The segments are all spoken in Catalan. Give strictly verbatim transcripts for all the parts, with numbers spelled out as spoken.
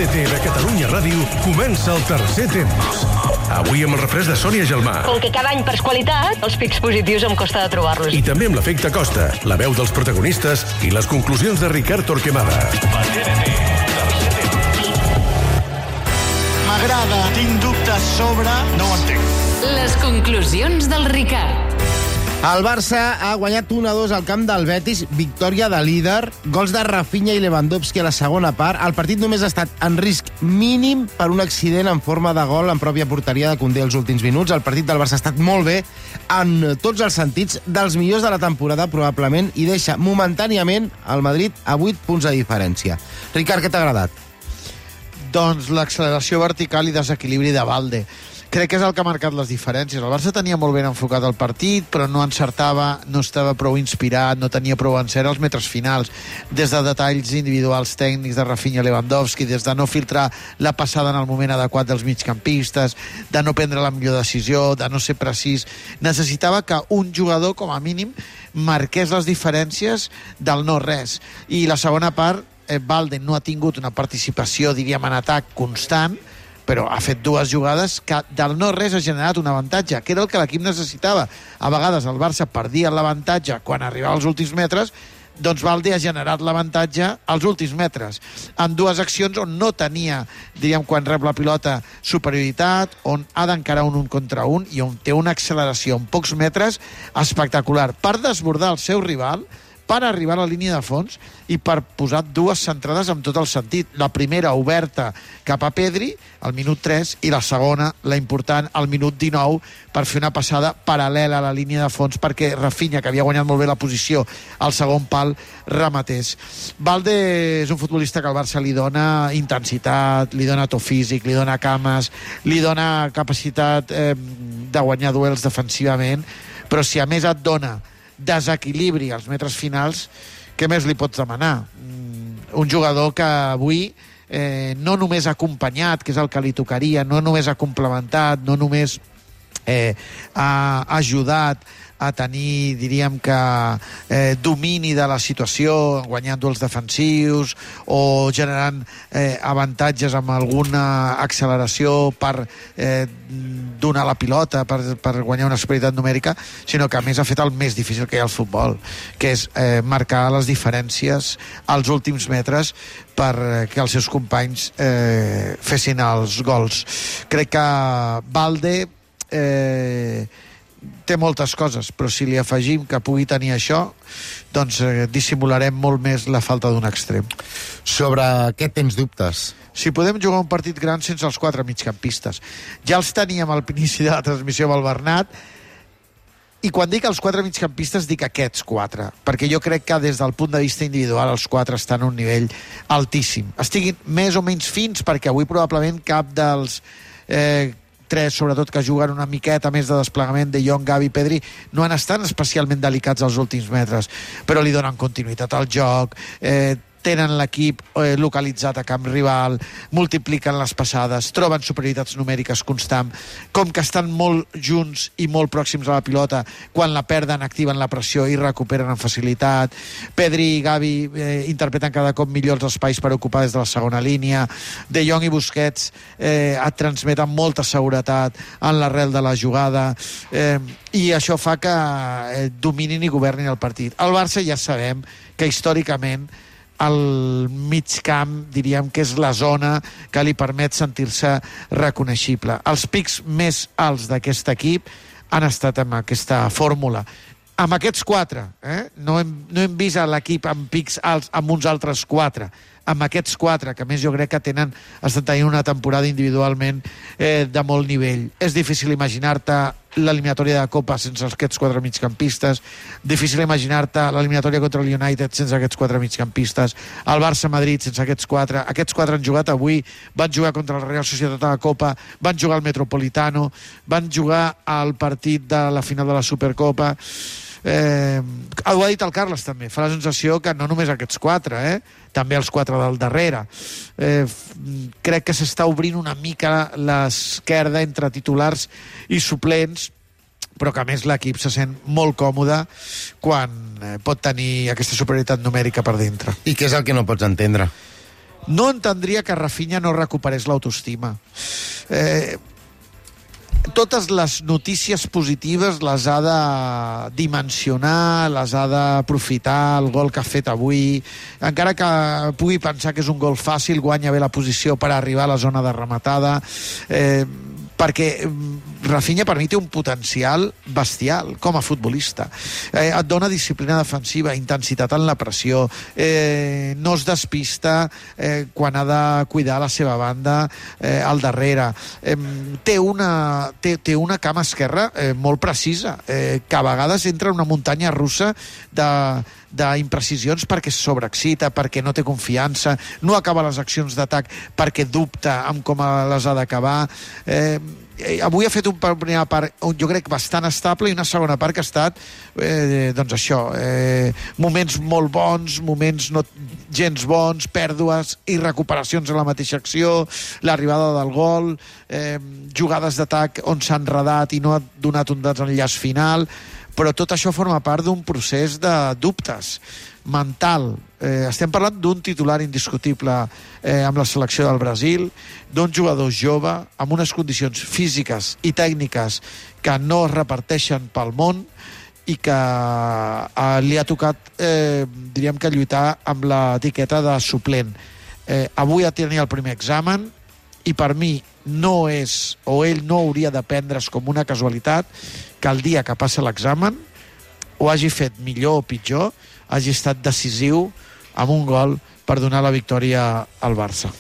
T de Catalunya Ràdio comença el tercer temps. Avui amb el refresc de Sònia Gelmà. Com que cada any perds qualitat, els pics positius em costa de trobar-los. I també amb l'efecte Costa, la veu dels protagonistes i les conclusions de Ricard Torquemada. M'agrada, tinc dubtes sobre... No ho entenc. Les conclusions del Ricard. El Barça ha guanyat un a dos al camp del Betis, victòria de líder, gols de Rafinha i Lewandowski a la segona part. El partit només ha estat en risc mínim per un accident en forma de gol en pròpia porteria de Koundé als últims minuts. El partit del Barça ha estat molt bé en tots els sentits, dels millors de la temporada probablement, i deixa momentàniament el Madrid a vuit punts de diferència. Ricard, què t'ha agradat? Doncs l'acceleració vertical i desequilibri de Balde. Crec que és el que ha marcat les diferències. El Barça tenia molt ben enfocat el partit, però no encertava, no estava prou inspirat, no tenia prou encert als metres finals, des de detalls individuals tècnics de Rafinha Lewandowski, des de no filtrar la passada en el moment adequat dels migcampistes, de no prendre la millor decisió, de no ser precís. Necessitava que un jugador, com a mínim, marqués les diferències del no-res. I la segona part, eh, Balde no ha tingut una participació, diríem, en atac constant, però ha fet dues jugades que del no-res ha generat un avantatge, que era el que l'equip necessitava. A vegades el Barça perdia l'avantatge quan arribava als últims metres, doncs Balde ha generat l'avantatge als últims metres, en dues accions on no tenia, diríem, quan rep la pilota, superioritat, on ha d'encarar un un contra un i on té una acceleració en pocs metres espectacular per desbordar el seu rival, per arribar a la línia de fons i per posar dues centrades amb tot el sentit. La primera oberta cap a Pedri, al minut tres, i la segona, la important, al minut dinou, per fer una passada paral·lela a la línia de fons perquè Rafinha, que havia guanyat molt bé la posició al segon pal, rematés. Balde és un futbolista que al Barça li dona intensitat, li dona to físic, li dona cames, li dona capacitat eh, de guanyar duels defensivament, però si a més et dona desequilibri als metres finals, què més li pots demanar? Un jugador que avui eh, no només ha acompanyat, que és el que li tocaria, no només ha complementat, no només eh, ha ajudat a tenir, diríem que, eh, domini de la situació, guanyant duels defensius o generant eh, avantatges amb alguna acceleració per eh, donar la pilota, per, per guanyar una superioritat numèrica, sinó que a més ha fet el més difícil que hi ha al futbol, que és eh, marcar les diferències als últims metres per que els seus companys eh, fessin els gols. Crec que Balde eh, té moltes coses, però si li afegim que pugui tenir això, doncs eh, dissimularem molt més la falta d'un extrem. Sobre què tens dubtes? Si podem jugar un partit gran sense els quatre migcampistes. Ja els teníem al inici de la transmissió amb el Bernat, i quan dic els quatre migcampistes dic aquests quatre, perquè jo crec que des del punt de vista individual els quatre estan a un nivell altíssim. Estiguin més o menys fins, perquè avui probablement cap dels eh, tres, sobretot, que juguen una miqueta més de desplegament, de Jong, Gavi, Pedri, no han estat especialment delicats als últims metres, però li donen continuïtat al joc, eh, tenen l'equip eh, localitzat a camp rival, multipliquen les passades, troben superioritats numèriques constant, com que estan molt junts i molt pròxims a la pilota, quan la perden activen la pressió i recuperen amb facilitat. Pedri i Gavi eh, interpreten cada cop millor els espais per ocupar des de la segona línia. De Jong i Busquets eh, et transmeten molta seguretat en l'arrel de la jugada, eh, i això fa que eh, dominin i governin el partit. El Barça ja sabem que històricament el mig camp, diríem que és la zona que li permet sentir-se reconeixible. Els pics més alts d'aquest equip han estat amb aquesta fórmula. Amb aquests quatre, eh? no, hem, no hem vist l'equip amb pics alts amb uns altres quatre. Amb aquests quatre, que més jo crec que tenen, estan tenint una temporada individualment eh, de molt nivell. És difícil imaginar-te l'eliminatòria de Copa sense aquests quatre migcampistes, difícil imaginar-te l'eliminatòria contra el United sense aquests quatre migcampistes, el Barça-Madrid sense aquests quatre. Aquests quatre han jugat avui, van jugar contra la Real Societat a la Copa, van jugar al Metropolitano, van jugar al partit de la final de la Supercopa. Eh, ho ha dit el Carles també, fa la sensació que no només aquests quatre, eh? també els quatre del darrere. Eh, crec que s'està obrint una mica l'esquerda entre titulars i suplents, però que a més l'equip se sent molt còmode quan eh, pot tenir aquesta superioritat numèrica per dintre. I què és el que no pots entendre? no entendria que Rafinha no recuperés l'autoestima. Eh, totes les notícies positives les ha de dimensionar, les ha d'aprofitar, el gol que ha fet avui, encara que pugui pensar que és un gol fàcil, guanya bé la posició per arribar a la zona de rematada, eh, perquè Rafinha per mi té un potencial bestial com a futbolista. Eh, et dona disciplina defensiva, intensitat en la pressió, eh, no es despista eh, quan ha de cuidar la seva banda eh, al darrere. Eh, té, una, té, té una cama esquerra eh, molt precisa, eh, que a vegades entra una muntanya russa de d'imprecisions perquè es sobreexcita, perquè no té confiança, no acaba les accions d'atac perquè dubta amb com les ha d'acabar. Eh, avui ha fet una primera part, jo crec, bastant estable, i una segona part que ha estat, eh, doncs això, eh, moments molt bons, moments no gens bons, pèrdues i recuperacions en la mateixa acció, l'arribada del gol, eh, jugades d'atac on s'ha enredat i no ha donat un desenllaç final, però tot això forma part d'un procés de dubtes mental. Eh, estem parlant d'un titular indiscutible eh, amb la selecció del Brasil, d'un jugador jove, amb unes condicions físiques i tècniques que no es reparteixen pel món i que eh, li ha tocat, eh, diríem que lluitar amb l'etiqueta de suplent. Eh, avui ha tenir el primer examen i per mi no és, o ell no hauria de prendre's com una casualitat que el dia que passa l'examen ho hagi fet millor o pitjor, hagi estat decisiu amb un gol per donar la victòria al Barça.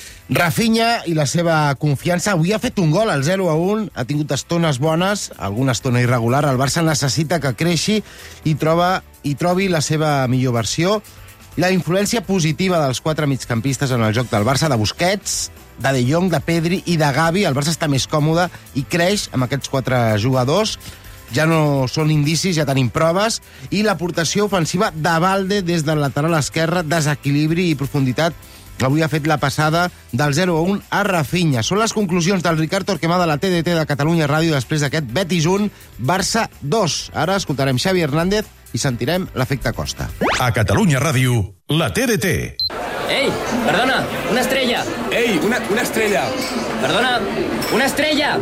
Rafinha i la seva confiança. Avui ha fet un gol al zero a un, ha tingut estones bones, alguna estona irregular. El Barça necessita que creixi i, troba, i trobi la seva millor versió. La influència positiva dels quatre migcampistes en el joc del Barça, de Busquets, de De Jong, de Pedri i de Gavi. El Barça està més còmode i creix amb aquests quatre jugadors. Ja no són indicis, ja tenim proves. I l'aportació ofensiva de Valde des del lateral esquerre, desequilibri i profunditat. Avui ha fet la passada del zero a un a Rafinha. Són les conclusions del Ricard Torquemada de la T D T de Catalunya Ràdio després d'aquest Betis un, Barça dos. Ara escoltarem Xavi Hernández i sentirem l'efecte Costa. A Catalunya Ràdio, la T D T. Ei, perdona, una estrella. Ei, una, una estrella. Perdona, una estrella.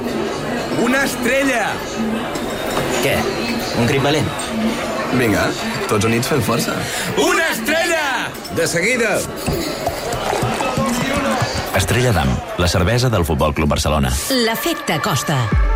Una estrella. Què? Un crit valent? Vinga, tots units fem força. Una estrella! De seguida. Estrella d'Am, la cervesa del Futbol Club Barcelona. L'efecte Costa.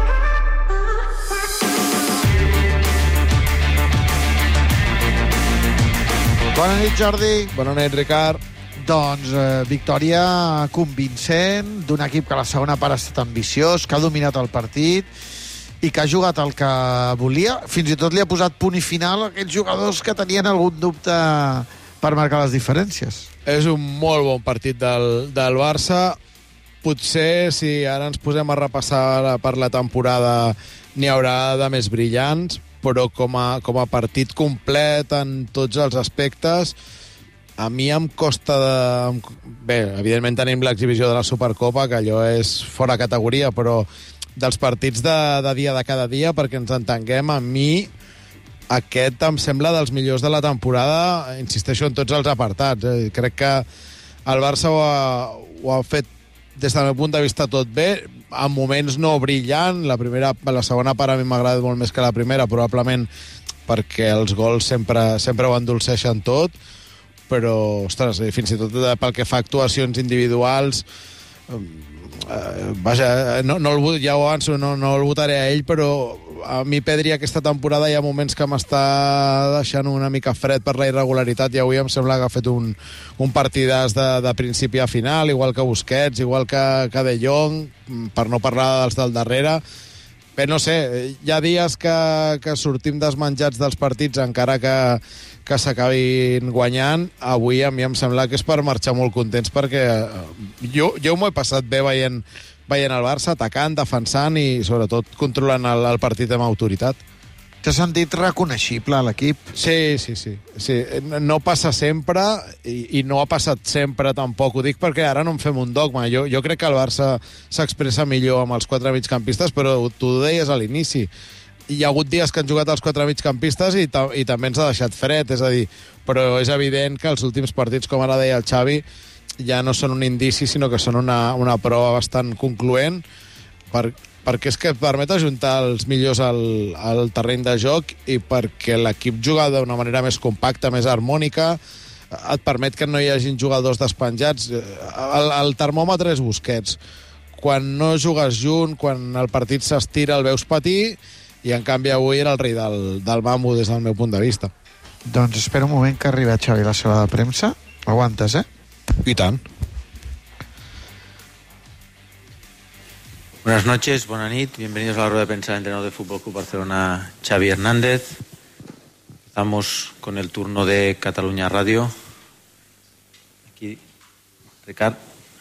Bona nit, Jordi. Bona nit, Ricard. Doncs eh, victòria convincent d'un equip que a la segona part ha estat ambiciós, que ha dominat el partit i que ha jugat el que volia. Fins i tot li ha posat punt i final a aquells jugadors que tenien algun dubte per marcar les diferències. És un molt bon partit del, del Barça. Potser, si ara ens posem a repassar per la temporada, n'hi haurà de més brillants, però com a, com a partit complet en tots els aspectes, a mi em costa de... Bé, evidentment tenim l'exhibició de la Supercopa, que allò és fora categoria, però dels partits de, de dia de cada dia, perquè ens entenguem, a mi aquest em sembla dels millors de la temporada, insisteixo en tots els apartats. Eh? Crec que el Barça ho ha, ho ha fet des del meu punt de vista tot bé, en moments no brillant. La primera, la segona part a mi m'ha agradat molt més que la primera, probablement perquè els gols sempre, sempre ho endolceixen tot, però, ostres, fins i tot pel que fa a actuacions individuals, eh, vaja, no, no el, ja ho avanço, no, no el votaré a ell, però a mi Pedri aquesta temporada hi ha moments que m'està deixant una mica fred per la irregularitat, i avui em sembla que ha fet un, un partidàs de, de principi a final, igual que Busquets, igual que, que De Jong, per no parlar dels del darrere. Bé, no sé, hi ha dies que, que sortim desmenjats dels partits encara que, que s'acabin guanyant. Avui a mi em sembla que és per marxar molt contents, perquè jo, jo m'ho he passat bé veient, veient el Barça, atacant, defensant i sobretot controlant el, el partit amb autoritat. T'ha sentit reconeixible l'equip? Sí, sí, sí, sí. No passa sempre i, i no ha passat sempre tampoc. Ho dic perquè ara no en fem un dogma. Jo, jo crec que el Barça s'expressa millor amb els quatre migcampistes, però tu ho deies a l'inici. Hi ha hagut dies que han jugat els quatre migcampistes i, i també ens ha deixat fred, és a dir, però és evident que els últims partits, com ara deia el Xavi, ja no són un indici, sinó que són una, una prova bastant concloent, per, perquè és que et permet ajuntar els millors al, al terreny de joc i perquè l'equip juga d'una manera més compacta, més harmònica, et permet que no hi hagin jugadors despenjats. El, el termòmetre és Busquets. Quan no jugues junt, quan el partit s'estira, el veus patir, i en canvi avui era el rei del, del mambo des del meu punt de vista. Doncs espera un moment que arriba Xavi a la sala de premsa. Aguantes, eh? I tant. Buenas noches, buena nit. Bienvenidos a la rueda de prensa del entrenador de Fútbol Club Barcelona, Xavi Hernández. Estamos con el turno de Catalunya Radio. Aquí, Ricard.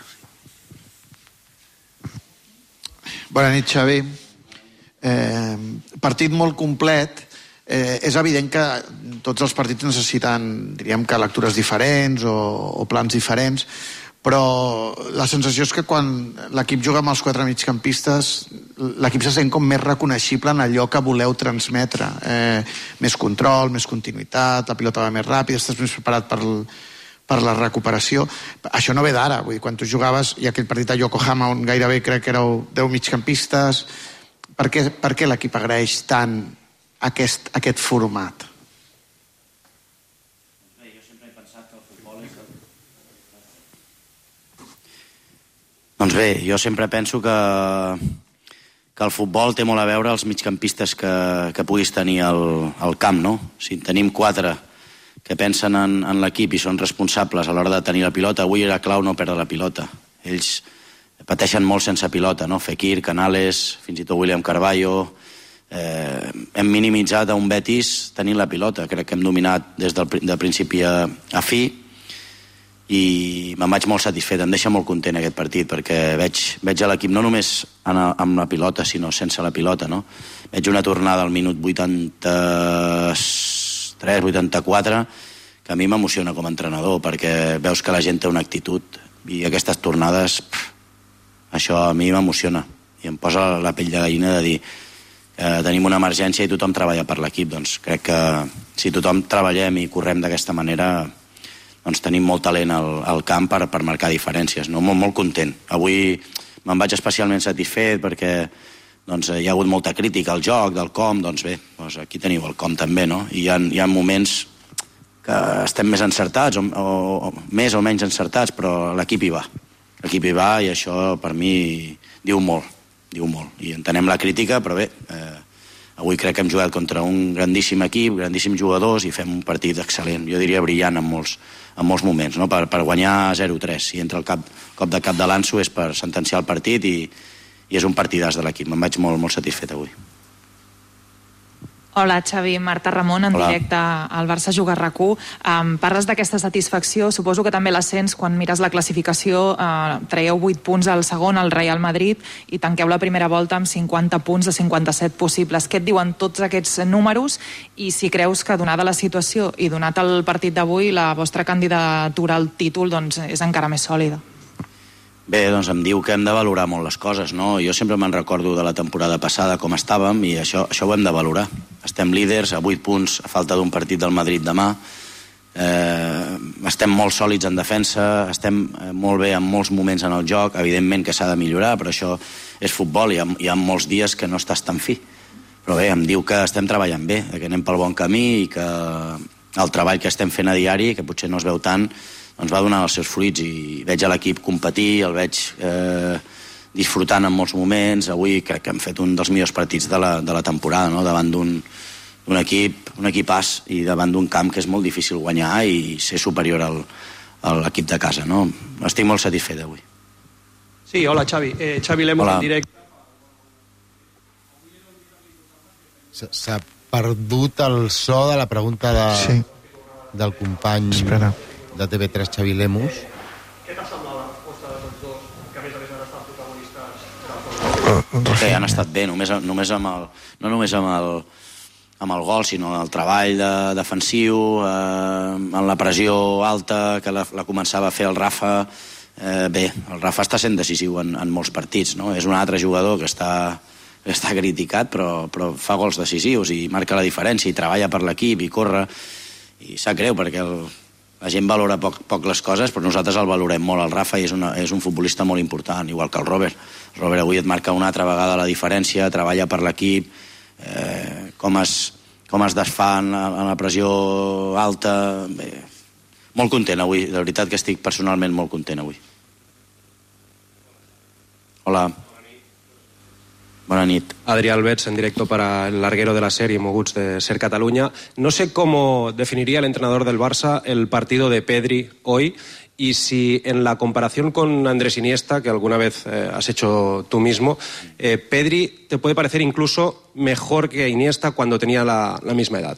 Bona nit, Xavi. Eh, partit molt complet. Eh, és evident que tots els partits necessiten, diríem que lectures diferents o, o plans diferents, però la sensació és que quan l'equip juga amb els quatre migcampistes, l'equip se sent com més reconeixible en allò que voleu transmetre. Eh, més control, més continuïtat, la pilota va més ràpida, estàs més preparat per, per la recuperació. Això no ve d'ara, vull dir, quan tu jugaves, hi ha aquell partit a Yokohama on gairebé crec que éreu deu migcampistes. Per què, per què l'equip agraeix tant aquest, aquest format? Jo sempre he pensat que el futbol és... Doncs bé, jo sempre penso que, que el futbol té molt a veure els migcampistes que, que puguis tenir al, al camp, no? Si tenim quatre que pensen en, en l'equip i són responsables a l'hora de tenir la pilota, avui era clau no perdre la pilota. Ells pateixen molt sense pilota, no? Fekir, Canales, fins i tot William Carballo. Eh, hem minimitzat a un Betis tenint la pilota. Crec que hem dominat des del de principi a, a fi i me'n vaig molt satisfet. Em deixa molt content aquest partit perquè veig, veig a l'equip no només en a, amb la pilota, sinó sense la pilota, no? Veig una tornada al minut vuitanta-tres vuitanta-quatre que a mi m'emociona com a entrenador perquè veus que la gent té una actitud i aquestes tornades, pff, això a mi m'emociona i em posa la pell de gallina de dir que tenim una emergència i tothom treballa per l'equip. Doncs crec que si tothom treballem i correm d'aquesta manera, doncs tenim molt talent al, al camp per, per marcar diferències, no? Molt, molt content. Avui me'n vaig especialment satisfet perquè doncs, hi ha hagut molta crítica al joc, del com, doncs bé, doncs aquí teniu el com també, no? I hi ha, hi ha moments que estem més encertats, o, o, o més o menys encertats, però l'equip hi va. L'equip hi va i això per mi diu molt, diu molt. I entenem la crítica, però bé, eh, avui crec que hem jugat contra un grandíssim equip, grandíssims jugadors i fem un partit excel·lent, jo diria brillant en molts, en molts moments, no? per, per guanyar zero tres. Si entra el cap, cop de cap de l'Anso és per sentenciar el partit i, i és un partidàs de l'equip. Me'n vaig molt, molt satisfet avui. Hola, Xavi. Marta Ramon, en Hola. directe al Barça Juga RAC1. Um, parles d'aquesta satisfacció, suposo que també la sents quan mires la classificació. Uh, traieu vuit punts al segon, al Real Madrid, i tanqueu la primera volta amb cinquanta punts de cinquanta-set possibles. Què et diuen tots aquests números? I si creus que, donada la situació i donat el partit d'avui, la vostra candidatura al títol doncs, és encara més sòlida? Bé, doncs em diu que hem de valorar molt les coses, no? Jo sempre me'n recordo de la temporada passada com estàvem i això, això ho hem de valorar. Estem líders a vuit punts a falta d'un partit del Madrid demà. Eh, estem molt sòlids en defensa, estem molt bé en molts moments en el joc, evidentment que s'ha de millorar, però això és futbol i hi ha, hi ha molts dies que no estàs tan fi. Però bé, em diu que estem treballant bé, que anem pel bon camí i que el treball que estem fent a diari, que potser no es veu tant, doncs va donar els seus fruits i veig a l'equip competir, el veig eh, disfrutant en molts moments. Avui crec que hem fet un dels millors partits de la, de la temporada, no? Davant d'un, d'un equip, un equipàs i davant d'un camp que és molt difícil guanyar i ser superior al, a l'equip de casa, no? Estic molt satisfet avui. Sí, hola Xavi, eh, Xavi Lemos en directe. S'ha perdut el so de la pregunta de, sí. del company Espera. de T V tres, Xavi Lemos. Què t'ha semblat la resposta de tots dos, que a més a més han estat protagonistes? Bé, han estat bé, només, només amb el, no només amb el, amb el gol, sinó el treball de, defensiu, eh, en la pressió alta que la, la començava a fer el Rafa. Eh, bé, el Rafa està sent decisiu en, en molts partits, no? És un altre jugador que està, que està criticat, però, però fa gols decisius i marca la diferència i treballa per l'equip i corre. I sap greu perquè el, la gent valora poc, poc les coses, però nosaltres el valorem molt. El Rafa és, una, és un futbolista molt important, igual que el Robert. El Robert avui et marca una altra vegada la diferència, treballa per l'equip, eh, com, es, com es desfà en la, en la pressió alta. Bé, molt content avui, de veritat que estic personalment molt content avui. Hola. Buenas noches. Adrián Albets, en directo para el larguero de la serie Moguts de Ser Cataluña. No sé cómo definiría el entrenador del Barça el partido de Pedri hoy y si en la comparación con Andrés Iniesta, que alguna vez eh, has hecho tú mismo, eh, Pedri te puede parecer incluso mejor que Iniesta cuando tenía la, la misma edad.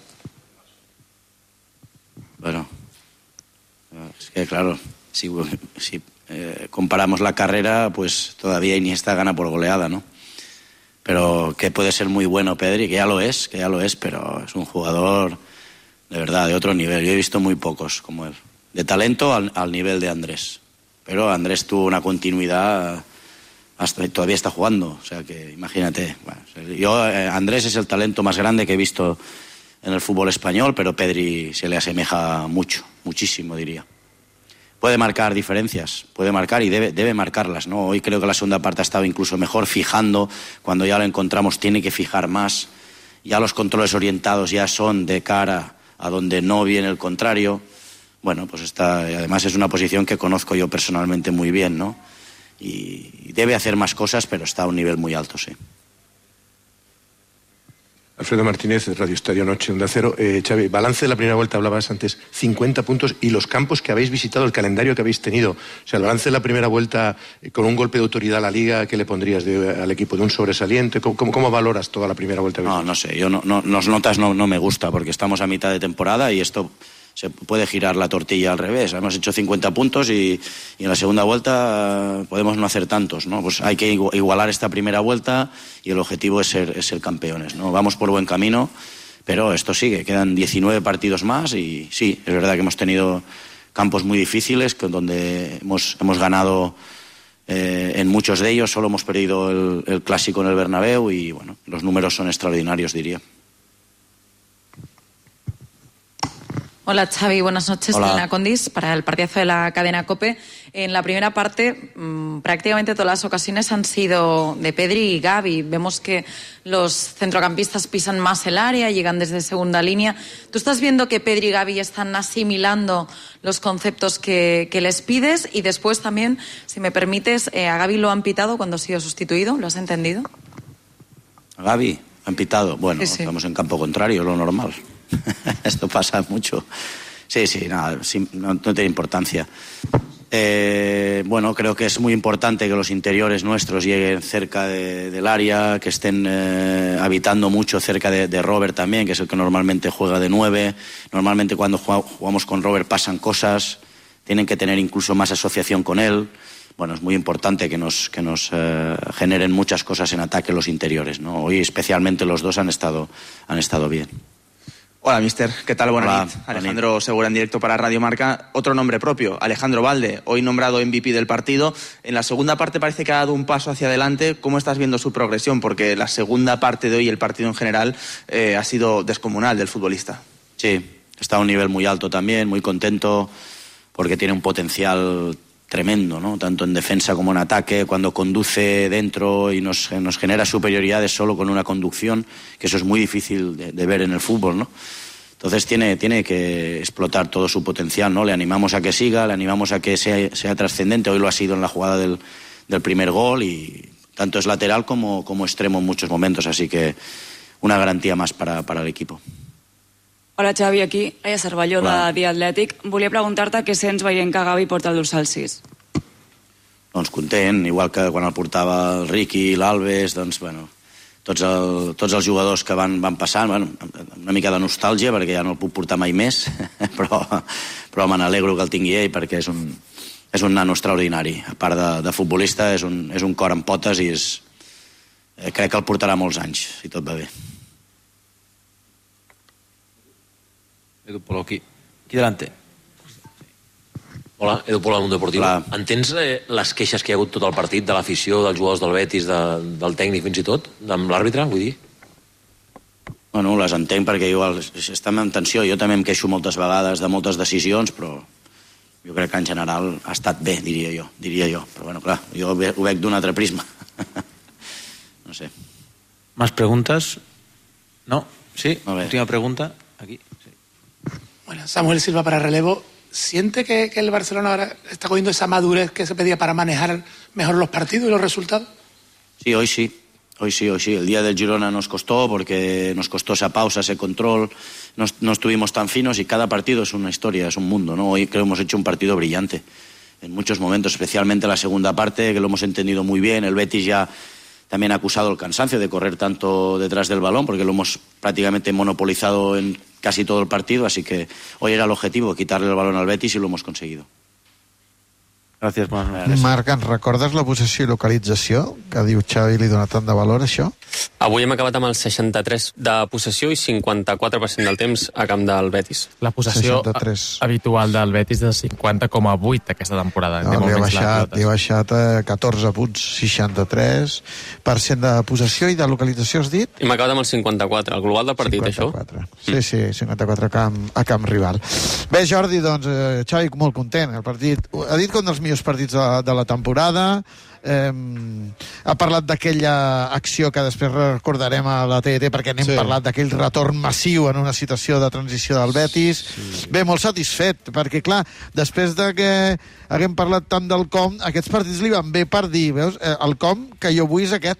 Bueno, es que claro, si, si eh, comparamos la carrera, pues todavía Iniesta gana por goleada, ¿no? Pero que puede ser muy bueno Pedri, que ya lo es, que ya lo es, pero es un jugador de verdad, de otro nivel. Yo he visto muy pocos como él. De talento al, al nivel de Andrés. Pero Andrés tuvo una continuidad, hasta todavía está jugando. O sea que imagínate. Bueno, yo, eh, Andrés es el talento más grande que he visto en el fútbol español, pero Pedri se le asemeja mucho, muchísimo diría. Puede marcar diferencias, puede marcar y debe, debe marcarlas, ¿no? Hoy creo que la segunda parte ha estado incluso mejor fijando, cuando ya lo encontramos tiene que fijar más, ya los controles orientados ya son de cara a donde no viene el contrario. Bueno, pues está, además es una posición que conozco yo personalmente muy bien, ¿no? Y debe hacer más cosas, pero está a un nivel muy alto, sí. Alfredo Martínez, Radio Estadio Noche, Onda Cero. Eh, Xavi, balance de la primera vuelta, hablabas antes, cincuenta puntos y los campos que habéis visitado, el calendario que habéis tenido. O sea, el balance de la primera vuelta eh, con un golpe de autoridad a la Liga, ¿qué le pondrías de, al equipo? ¿De un sobresaliente? ¿Cómo, cómo, cómo valoras toda la primera vuelta? No, no sé, yo no, no, los notas no, no me gusta porque estamos a mitad de temporada y esto se puede girar la tortilla al revés. Hemos hecho cincuenta puntos y, y en la segunda vuelta podemos no hacer tantos, ¿no? Pues hay que igualar esta primera vuelta y el objetivo es ser, es ser campeones, ¿no? Vamos por buen camino, pero esto sigue. Quedan diecinueve partidos más y sí, es verdad que hemos tenido campos muy difíciles donde hemos, hemos ganado eh, en muchos de ellos. Solo hemos perdido el, el clásico en el Bernabéu y bueno, los números son extraordinarios, diría. Hola Xavi, buenas noches. Hola. Elena Condis, para el partidazo de la cadena COPE. En la primera parte, mmm, prácticamente todas las ocasiones han sido de Pedri y Gavi. Vemos que los centrocampistas pisan más el área, llegan desde segunda línea. ¿Tú estás viendo que Pedri y Gavi están asimilando los conceptos que, que les pides? Y después también, si me permites, eh, a Gavi lo han pitado cuando ha sido sustituido. ¿Lo has entendido? ¿A Gavi han pitado? Bueno, sí, sí. Estamos en campo contrario, lo normal. Esto pasa mucho. Sí, sí, nada, sí, no, no tiene importancia. Eh, bueno, creo que es muy importante que los interiores nuestros lleguen cerca de, del área, que estén eh, habitando mucho cerca de, de Robert también, que es el que normalmente juega de nueve. Normalmente cuando jugamos con Robert pasan cosas, tienen que tener incluso más asociación con él. Bueno, es muy importante que nos, que nos eh, generen muchas cosas en ataque los interiores, ¿no? Hoy especialmente los dos han estado, han estado bien. Hola, mister. ¿Qué tal? Buenas Hola, noches. Alejandro Segura en directo para Radio Marca. Otro nombre propio, Alejandro Valde, hoy nombrado M V P del partido. En la segunda parte parece que ha dado un paso hacia adelante. ¿Cómo estás viendo su progresión? Porque la segunda parte de hoy, el partido en general, eh, ha sido descomunal del futbolista. Sí, está a un nivel muy alto también, muy contento, porque tiene un potencial tremendo, ¿no? Tanto en defensa como en ataque, cuando conduce dentro y nos, nos genera superioridades solo con una conducción, que eso es muy difícil de, de ver en el fútbol, ¿no? Entonces tiene, tiene que explotar todo su potencial, ¿no? Le animamos a que siga, le animamos a que sea, sea trascendente. Hoy lo ha sido en la jugada del, del primer gol y tanto es lateral como, como extremo en muchos momentos, así que una garantía más para, para el equipo. Hola Xavi, aquí Laia Cervelló Hola. de The Athletic. Volia preguntar-te què sents veient que Gavi porta el dorsal sis. Doncs content, igual que quan el portava el Riqui, l'Alves, doncs bueno, tots, el, tots els jugadors que van, van passant, bueno, una mica de nostàlgia perquè ja no el puc portar mai més, però, però me n'alegro que el tingui ell perquè és un, és un nano extraordinari. A part de, de futbolista, és un, és un cor amb potes i és, eh, crec que el portarà molts anys, si tot va bé. Edu Polo, aquí, aquí delante. Hola, Edu Polo, del Mundo Deportivo. Hola. Entens eh, les queixes que hi ha hagut tot el partit de l'afició, dels jugadors del Betis, de, del tècnic fins i tot, amb l'àrbitre, vull dir? Bueno, les entenc perquè igual estem en tensió. Jo també em queixo moltes vegades de moltes decisions, però jo crec que en general ha estat bé, diria jo. Diria jo. Però bueno, clar, jo ho veig d'un altre prisma. No sé. ¿Más preguntas? No. Sí, última pregunta. Aquí. Sí. Bueno, Samuel Silva para relevo. ¿Siente que, que el Barcelona ahora está cogiendo esa madurez que se pedía para manejar mejor los partidos y los resultados? Sí, hoy sí. Hoy sí, hoy sí. El día del Girona nos costó porque nos costó esa pausa, ese control. No, no estuvimos tan finos y cada partido es una historia, es un mundo, ¿no? Hoy creo que hemos hecho un partido brillante. En muchos momentos, especialmente la segunda parte, que lo hemos entendido muy bien. El Betis ya también ha acusado el cansancio de correr tanto detrás del balón porque lo hemos prácticamente monopolizado en casi todo el partido. Así que hoy era el objetivo, quitarle el balón al Betis y lo hemos conseguido. Gràcies, Marc. Marc, ens recordes la possessió i localització? Que diu Xavi li dona tant de valor, això? Avui hem acabat amb el seixanta-tres de possessió i cinquanta-quatre per cent del temps a camp del Betis. La possessió seixanta-tres habitual del Betis de cinquanta coma vuit aquesta temporada. No, li, ha baixat, li ha baixat a catorze punts, seixanta-tres per cent de possessió i de localització, has dit? Hem acabat amb el cinquanta-quatre, el global del partit, cinquanta-quatre. Això? Sí, sí, cinquanta-quatre a camp, a camp rival. Bé, Jordi, doncs, eh, Xavi molt content. El partit, ha dit que un dels millors partits de, de la temporada. Eh, ha parlat d'aquella acció que després recordarem a la T N T perquè n'hem sí. parlat, d'aquell retorn massiu en una situació de transició del Betis. Sí. Bé, molt satisfet, perquè clar, després de que haguem parlat tant del com, aquests partits li van bé per dir, veus, eh, el com que jo vull és aquest.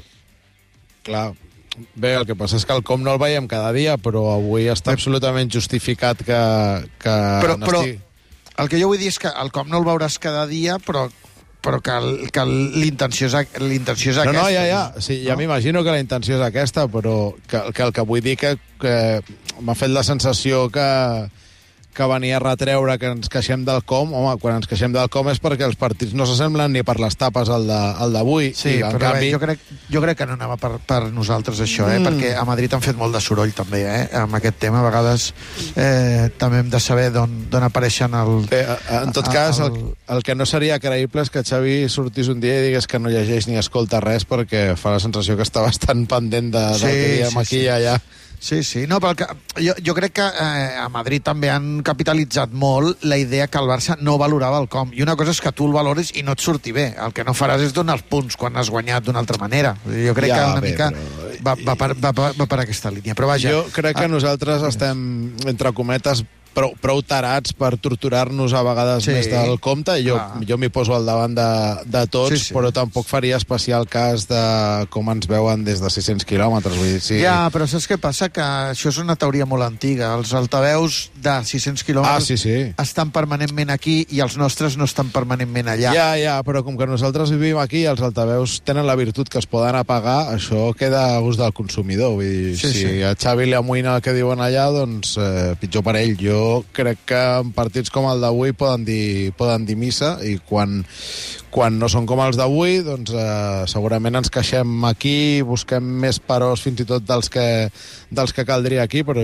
Clar, bé, el que passa és que el com no el veiem cada dia, però avui està absolutament justificat que, que però, no però, estigui... El que jo vull dir és que el com no el veuràs cada dia, però però que, que l'intenció és, l'intenció és aquesta. No, no, ja, ja. Sí, ja no? M'imagino que la intenció és aquesta, però que, que el que vull dir que, que m'ha fet la sensació que, que venia a retreure que ens queixem del com. Home, quan ens queixem del com és perquè els partits no s'assemblen ni per les tapes al d'avui. Sí, I, però canvi... bé, jo, crec, jo crec que no anava per, per nosaltres això, eh? Mm. perquè a Madrid han fet molt de soroll també, eh? amb aquest tema. A vegades eh, també hem de saber d'on apareixen el... Bé, en tot cas, el, el que no seria creïble és que Xavi sortís un dia i digués que no llegeix ni escolta res perquè fa la sensació que està bastant pendent de, sí, del que diem sí, aquí i sí. allà. Sí, sí, no, perquè jo, jo crec que eh, a Madrid també han capitalitzat molt la idea que el Barça no valorava el com. I una cosa és que tu el valores i no et surti bé. El que no faràs és donar els punts quan has guanyat d'una altra manera. Jo crec ja, que una bé, mica però... va, va, per, va, va per aquesta línia. Però vaja... Jo crec que ah, nosaltres estem, entre cometes, prou, prou tarats per torturar-nos a vegades sí, més del compte. Jo, jo m'hi poso al davant de, de tots, sí, sí. però tampoc faria especial cas de com ens veuen des de sis-cents quilòmetres. Vull dir, sí. Ja, però saps què passa? Que això és una teoria molt antiga. Els altaveus de sis-cents quilòmetres ah, sí, sí. estan permanentment aquí i els nostres no estan permanentment allà. Ja, ja, però com que nosaltres vivim aquí i els altaveus tenen la virtut que es poden apagar, això queda a gust del consumidor. Vull dir, sí, si sí. a Xavi li amoïna el que diuen allà, doncs eh, pitjor per ell. Jo crec que en partits com el d'avui poden dir, poden dir missa i quan, quan no són com els d'avui doncs eh, segurament ens queixem aquí, busquem més peròs fins i tot dels que, dels que caldria aquí, però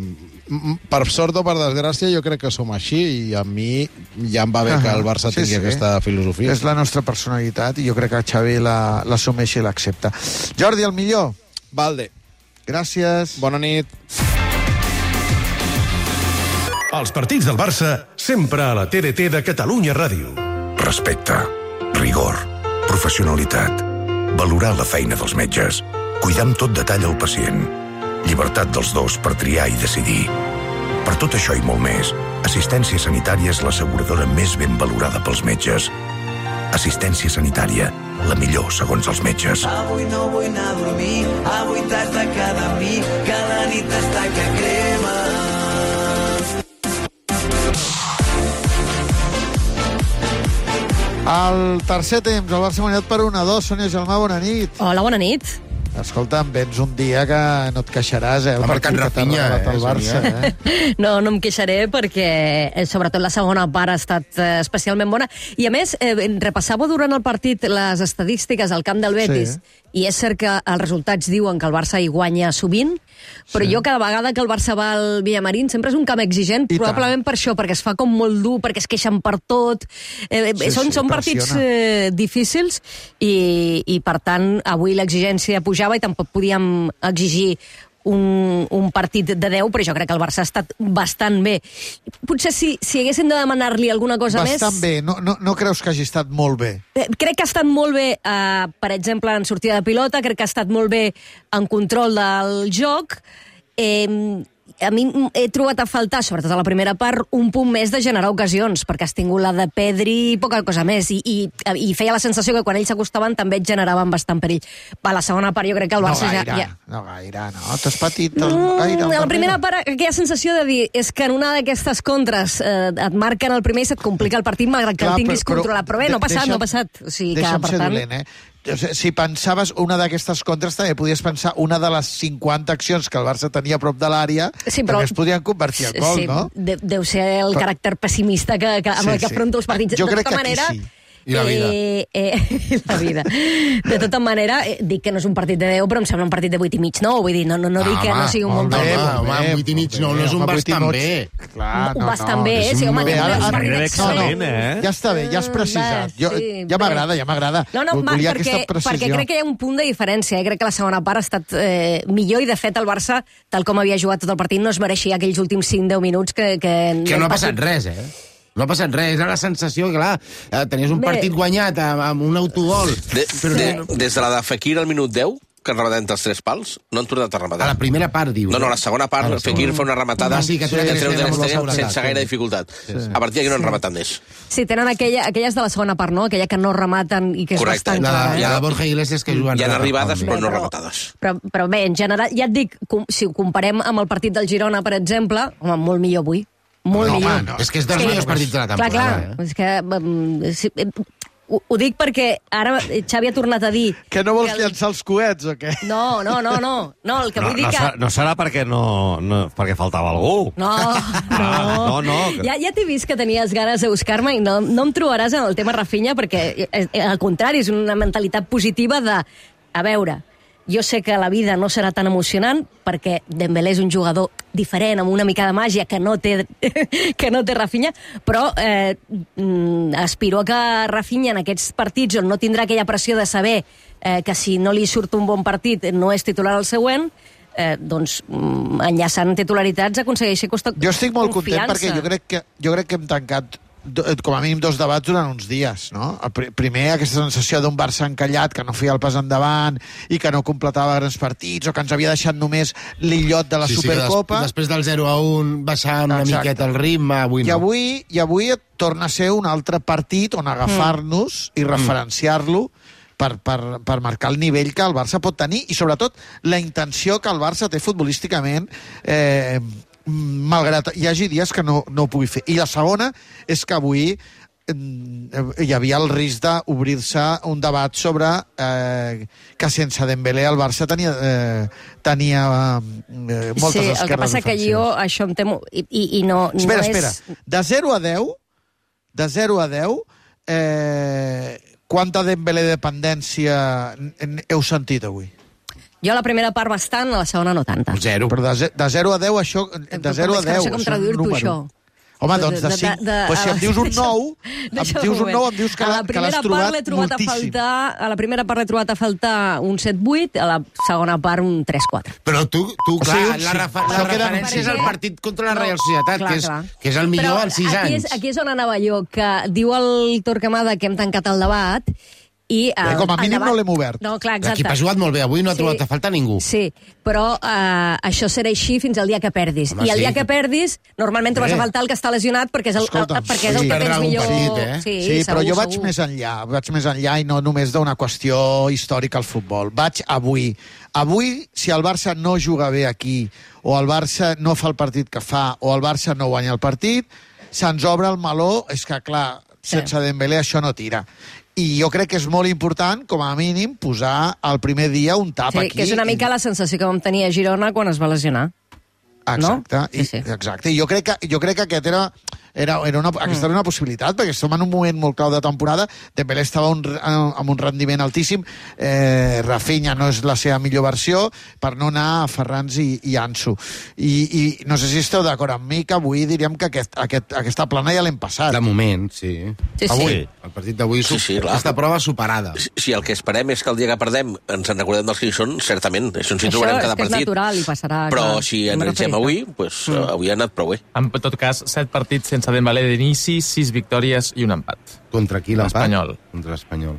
per sort o per desgràcia jo crec que som així i a mi ja em va bé que el Barça sí, tingui sí. aquesta filosofia. És la nostra personalitat i jo crec que Xavi l'assumeix i l'accepta. Jordi, el millor. Valde. Gràcies. Bona nit. Els partits del Barça sempre a la T D T de Catalunya Ràdio. Respecte, rigor, professionalitat, valorar la feina dels metges, cuidar amb tot detall el pacient, llibertat dels dos per triar i decidir. Per tot això i molt més, Assistència Sanitària és l'asseguradora més ben valorada pels metges. Assistència Sanitària, la millor segons els metges. Avui no vull anar a dormir, avui t'has de quedar amb mi, cada nit està que crema. Al tercer temps, el Barça guanyat per un a dos. Sònia Gelmà, bona nit. Hola, bona nit. Escolta, em vens un dia que no et queixaràs, eh? El ha marcat Rafinha, eh, el Barça, eh? No, no em queixaré perquè eh, sobretot la segona part ha estat eh, especialment bona. I a més, eh, repassava durant el partit les estadístiques al camp del Betis sí. i és cert que els resultats diuen que el Barça hi guanya sovint, però sí. jo cada vegada que el Barça va al Villamarín sempre és un camp exigent, I probablement tant. per això, perquè es fa com molt dur, perquè es queixen per tot. Eh, sí, són, sí, són partits eh, difícils i, i per tant avui l'exigència pujava i tampoc podíem exigir un, un partit de deu, però jo crec que el Barça ha estat bastant bé. Potser si, si haguéssim de demanar-li alguna cosa bastant més... Bastant bé, no, no, no creus que hagi estat molt bé? Crec que ha estat molt bé, eh, per exemple, en sortida de pilota, crec que ha estat molt bé en control del joc. Eh, a mi he trobat a faltar, sobretot a la primera part, un punt més de generar ocasions, perquè has tingut la de Pedri i poca cosa més, i, i, i feia la sensació que quan ells s'acostaven també et generaven bastant perill. Va, la segona part jo crec que el Barça no gaire, ja... ja... No gaire, no, t'has patit el, mm, gaire. A la primera part, aquella sensació de dir és que en una d'aquestes contres eh, et marquen el primer i se't complica el partit malgrat que Clar, el tinguis però, controlat. Però bé, no ha passat, deixa'm, no ha passat. O sigui, deixa'm que, per ser tant... dolent, eh? Si pensaves una d'aquestes contres, també podies pensar una de les cinquanta accions que el Barça tenia a prop de l'àrea, sí, però... també es podien convertir en gol, sí, no? De, deu ser el però... caràcter pessimista que, que, amb sí, el que afronta els partits. Jo de crec tota que manera, aquí sí. I la vida. Eh, eh, la vida. De tota manera, eh, dic que no és un partit de deu, però em sembla un partit de vuit i mig, no? Vull dir, no, no, no dic que no sigui un bon partit. Home, home, vuit i mig no, no és un bastant bé. Clar, un bastant bé, eh? Sí, home, bé, ara, ara, ara, no, no, ja està bé, ja has precisat. Jo, ja m'agrada, ja m'agrada. No, no, ma, Volia perquè, aquesta precisió. perquè crec que hi ha un punt de diferència. Eh? Crec que la segona part ha estat eh, millor i, de fet, el Barça, tal com havia jugat tot el partit, no es mereixia aquells últims cinc deu minuts que... Que, que no ha passat res, eh? No ha passat res, era la sensació que, clar, tenies un Bé. partit guanyat amb, amb un autogol. De, però de, no... Des de la de Fekir al minut deu, que han rematat entre els tres pals, no han tornat a rematar. A la primera part, dius. No, no, a la segona part, la Fekir fa una rematada ah, sí, que treu de l'exterior sense gaire dificultat. Sí, sí. A partir d'aquí no han rematat més. Sí, tenen aquella, aquelles de la segona part, no? Aquella que no rematen i que és Correcte. bastant la, clara. Eh? La de Borja Iglesias que juguen... Hi ha arribades, però no rematades. Però, però bé, en general, ja et dic, com, si ho comparem amb el partit del Girona, per exemple, home, molt millor avui. Molt no, millor. Home, no. És que és dels millors partits de la temporada. Clar, clar. Eh? És que, um, sí, ho, ho dic perquè ara Xavi ha tornat a dir... Que no vols que el... llançar els coets, o què? No, no, no, no. no el que no, vull dir no, que... serà, no serà perquè, no, no, perquè faltava algú. No, no. Ah, no, no. Ja, ja t'he vist que tenies ganes de buscar-me i no, no em trobaràs en el tema Rafinha perquè, al contrari, és una mentalitat positiva de... A veure... Jo sé que la vida no serà tan emocionant perquè Dembélé és un jugador diferent, amb una mica de màgia que no té, que no té Rafinha, però eh, aspiro a que Rafinha en aquests partits on no tindrà aquella pressió de saber eh, que si no li surt un bon partit no és titular al següent, eh, doncs enllaçant titularitats aconsegueixi confiança. Jo estic molt content perquè jo crec que, jo crec que hem tancat com a mínim dos debats durant uns dies, no? Primer, aquesta sensació d'un Barça encallat, que no feia el pas endavant i que no completava grans partits, o que ens havia deixat només l'illot de la sí, Supercopa. Sí, després del zero a un baixant una Exacte. miqueta el ritme, avui no. I avui, i avui torna a ser un altre partit on agafar-nos mm. i referenciar-lo per, per, per marcar el nivell que el Barça pot tenir i, sobretot, la intenció que el Barça té futbolísticament eh, malgrat hi hagi dies que no, no ho pugui fer. I la segona és que avui eh, hi havia el risc d'obrir-se un debat sobre eh, que sense Dembélé el Barça tenia, eh, tenia eh, moltes sí, esquerres el que passa que jo això em temo i, i, i no, espera, no espera. és... De zero a deu de zero a deu eh, quanta Dembélé dependència heu sentit avui? Jo la primera part bastant, a la segona no tanta. Zero. Però de, de zero a deu, això... De zero a deu, no sé com traduir-t'ho, això. Home, doncs de cinc... Pues si em dius un nou, em dius un nou, em dius que l'has trobat moltíssim. A la primera part l'he trobat a faltar un set vuit, a la segona part un tres quatre. Però tu, tu o clar, sigui, la, refer la referència és el partit contra la Real Societat, clar, que, és, clar. que és el millor en sis anys. És, aquí és on anava jo, que diu el Torquemada que hem tancat el debat, i el, Bé, com a mínim debat... no l'hem obert. No, clar, exacte. L'equip ha jugat molt bé avui, no ha sí, trobat a faltar ningú. Sí, però uh, això serà així fins al dia que perdis. Home, I el sí. dia que perdis, normalment trobes a faltar el que està lesionat perquè és el, Escolta'm, el, perquè és el sí. que tens millor... Partit, eh? Sí, sí segur, però jo vaig segur. més enllà, vaig més enllà i no només d'una qüestió històrica al futbol. Vaig avui. Avui, si el Barça no juga bé aquí, o el Barça no fa el partit que fa, o el Barça no guanya el partit, se'ns obre el meló, és que, clar, sense sí. Dembélé això no tira. I jo crec que és molt important, com a mínim, posar el primer dia un tap sí, aquí. Que és una mica la sensació que vam tenir a Girona quan es va lesionar. Exacte, no? i, sí, sí. exacte. I jo crec, que, jo crec que aquest era Era, era una, aquesta era una possibilitat, perquè estem en un moment molt clau de temporada. Dembélé estava un, amb un rendiment altíssim. Eh, Rafinha no és la seva millor versió, per no anar a Ferran i, i Ansu. I, I no sé si esteu d'acord amb mi, que avui diríem que aquest, aquest, aquesta plana ja l'hem passat. De moment, sí. Sí, sí. Avui, el partit d'avui, Sí, sí, clar. aquesta prova superada. Si, si el que esperem és que el dia que perdem ens en recordem dels que hi són, certament. Això ens hi Això trobarem és cada que és partit. natural i passarà. Però clar. si Em ens refereixo. avui, pues, mm. avui ha anat prou bé. En tot cas, set partits sense Dembélé d'inici, sis victòries i un empat. Contra qui l'empat? L'Espanyol. Contra l'Espanyol.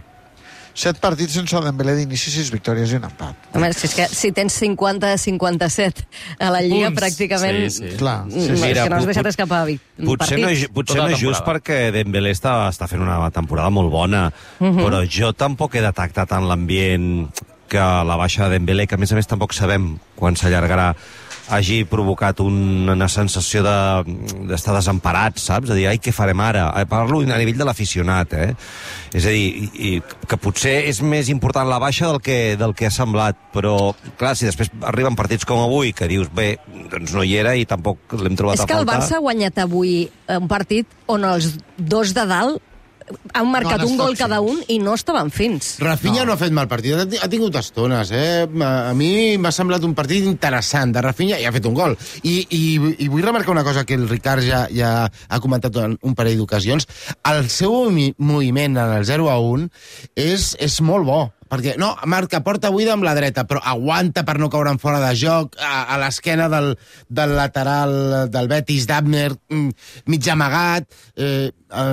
Set partits sense Dembélé d'inici, sis victòries i un empat. Home, si és que si tens cinquanta cinquanta-set a la Lliga, Punts. pràcticament... Sí, sí. Clar, sí, sí. És que no has deixat escapar vi- Potser no, partits. potser no és just perquè Dembélé està, està fent una temporada molt bona, Mhm. però jo tampoc he detectat en l'ambient que la baixa de Dembélé, que a més a més tampoc sabem quan s'allargarà, hagi provocat una sensació de- d'estar desemparat, saps? De dir, ai, què farem ara? Parlo a nivell de l'aficionat, eh? És a dir, i, i, que potser és més important la baixa del que, del que ha semblat, però, clar, si després arriben partits com avui, que dius, bé, doncs no hi era i tampoc l'hem trobat És a que el faltar. Barça ha guanyat avui un partit on els dos de dalt han marcat No han un gol estat cada un i no estaven fins. Rafinha no. no ha fet mal partit, ha, ha tingut estones, eh? A, a mi m'ha semblat un partit interessant de Rafinha i ha fet un gol. I, i, i vull remarcar una cosa que el Ricard ja, ja ha comentat en un parell d'ocasions. El seu movi- moviment en el zero a un és, és molt bo. Perquè, no, marca porta buida amb la dreta, però aguanta per no caure en fora de joc, a, a l'esquena del, del lateral del Betis, d'Abner, mm, mig amagat... Eh,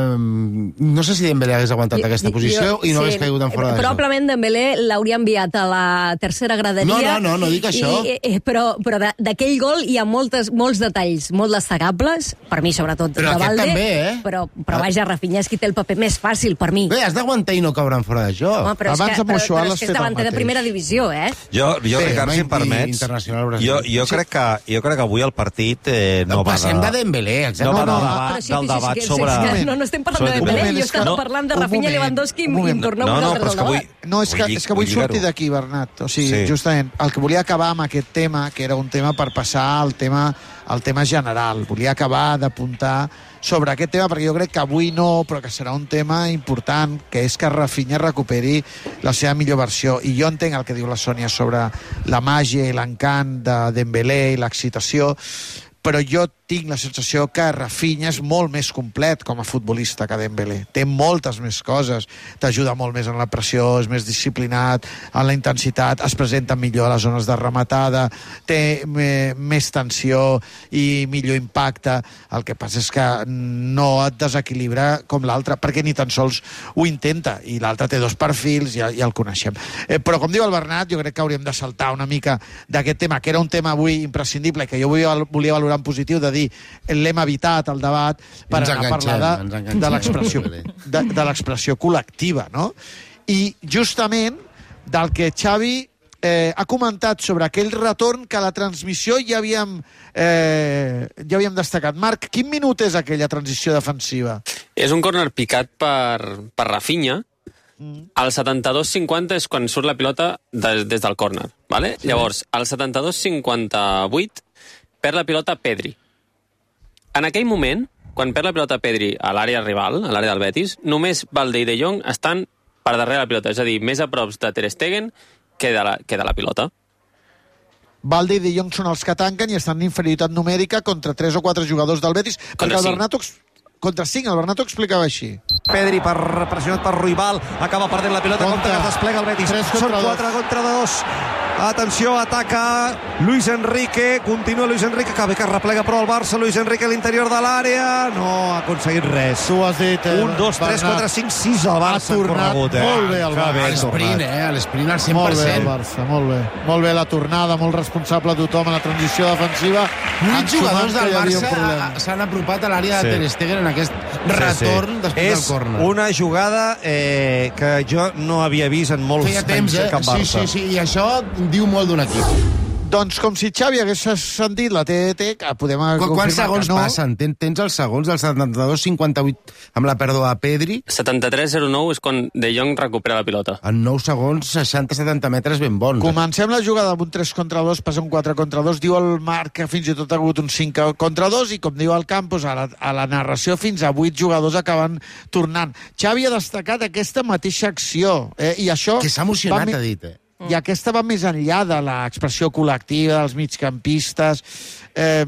um, no sé si Dembélé hagués aguantat Jo- aquesta jo- posició i no sí. hagués caigut en fora de joc. Probablement Dembélé l'hauria enviat a la tercera graderia. No, no, no, no dic això. I, eh, però però de- d'aquell gol hi ha moltes, molts detalls molt destacables, per mi sobretot Però de aquest Valde, també, eh? però, però vaja, Rafinha és qui té el paper més fàcil per mi. Bé, has d'aguantar i no caure en fora de joc. Home, però és que, però, però és que és davanter de primera divisió, eh? Jo, jo Bé, Ricard, si em home, permets, internacional brasiler. jo, jo, Sí. crec que, jo crec que avui el partit eh, no, No, va passem de Dembélé, exacte. no va No, del no, debat, Però sí, del sí, sí, debat sí, sí, sobre... és que no, no estem parlant sobre de Dembélé, Dembélé. jo estava No, parlant de un Rafinha, moment, Lewandowski i un moment. em torneu No, a no, posar però és el que debat. avui- No, és que, Vull dir- és que vull vull sortir lligar-ho. d'aquí, Bernat. O sigui, Sí. justament, el que volia acabar amb aquest tema, que era un tema per passar al tema, al tema general. Volia acabar d'apuntar sobre aquest tema, perquè jo crec que avui no, però que serà un tema important, que és que Rafinha recuperi la seva millor versió. I jo entenc el que diu la Sònia sobre la màgia i l'encant de Dembélé i l'excitació, però jo tinc la sensació que Rafinha és molt més complet com a futbolista que Dembélé. Té moltes més coses. T'ajuda molt més en la pressió, és més disciplinat, en la intensitat, es presenta millor a les zones de rematada, té eh, més tensió i millor impacte. El que passa és que no et desequilibra com l'altre, perquè ni tan sols ho intenta, i l'altre té dos perfils, ja, ja el coneixem. Eh, però com diu el Bernat, jo crec que hauríem de saltar una mica d'aquest tema, que era un tema avui imprescindible, que jo volia, volia valorar en positiu, de dir l'hem evitat el debat per Ens anar a parlar enganxem, ens de, enganxem. de l'expressió de, de l'expressió col·lectiva, no? I justament del que Xavi eh, ha comentat sobre aquell retorn que a la transmissió ja havíem, eh, ja havíem destacat. Marc, quin minut és aquella transició defensiva? És un córner picat per, per Rafinha. El setanta-dos cinquanta és quan surt la pilota des, des del córner. Vale? Sí. Llavors, al setanta-dos cinquanta-vuit perd la pilota Pedri. En aquell moment, quan perd la pilota Pedri a l'àrea rival, a l'àrea del Betis, només Valde i De Jong estan per darrere la pilota, és a dir, més a prop de Ter Stegen que de la, que de la pilota. Valde i De Jong són els que tanquen i estan en inferioritat numèrica contra tres o quatre jugadors del Betis, Contra perquè el cinc. Bernat ho ex- contra cinc, el Bernat ho explicava així. Pedri per pressionat per Ruibal, acaba perdent la pilota, compte que es desplega el Betis. tres Són contra dos. quatre contra dos. Atenció, ataca Luis Enrique, continua Luis Enrique, que bé que replega però el Barça, Luis Enrique a l'interior de l'àrea, no ha aconseguit res. Tu has dit... Eh, Un, dos, tres, Bernat, quatre, cinc, sis al Barça. ha tornat corregut, eh? molt bé el Que Barça. bé, A l'esprint, tornat. eh? A l'esprint al cent per Molt bé cent. el Barça, molt bé. Molt bé la tornada, molt responsable tothom a la transició defensiva. Vuit Ensumant jugadors que del hi havia un Barça problema. a- s'han apropat a l'àrea de Sí. Ter Stegen en aquest retorn després és del córner. una jugada eh, que jo no havia vist en molts Feia temps, anys eh? a Can Sí, Barça. sí, sí, i això diu molt d'un equip. Doncs com si Xavi hagués sentit la T D T, que podem Qu Quants segons no. passen? Ten, tens els segons del setanta-dos cinquanta-vuit amb la pèrdua de Pedri? setanta-tres zero nou és quan De Jong recupera la pilota. En nou segons, seixanta setanta metres ben bons. Comencem la jugada amb un tres contra dos, passa un quatre contra dos, diu el Marc que fins i tot ha hagut un cinc contra dos, i com diu el Campos, a la, a la narració fins a vuit jugadors acaben tornant. Xavi ha destacat aquesta mateixa acció, eh? I això... Que s'ha emocionat, ha dit, eh? I aquesta va més enllà de l'expressió col·lectiva dels migcampistes. Eh,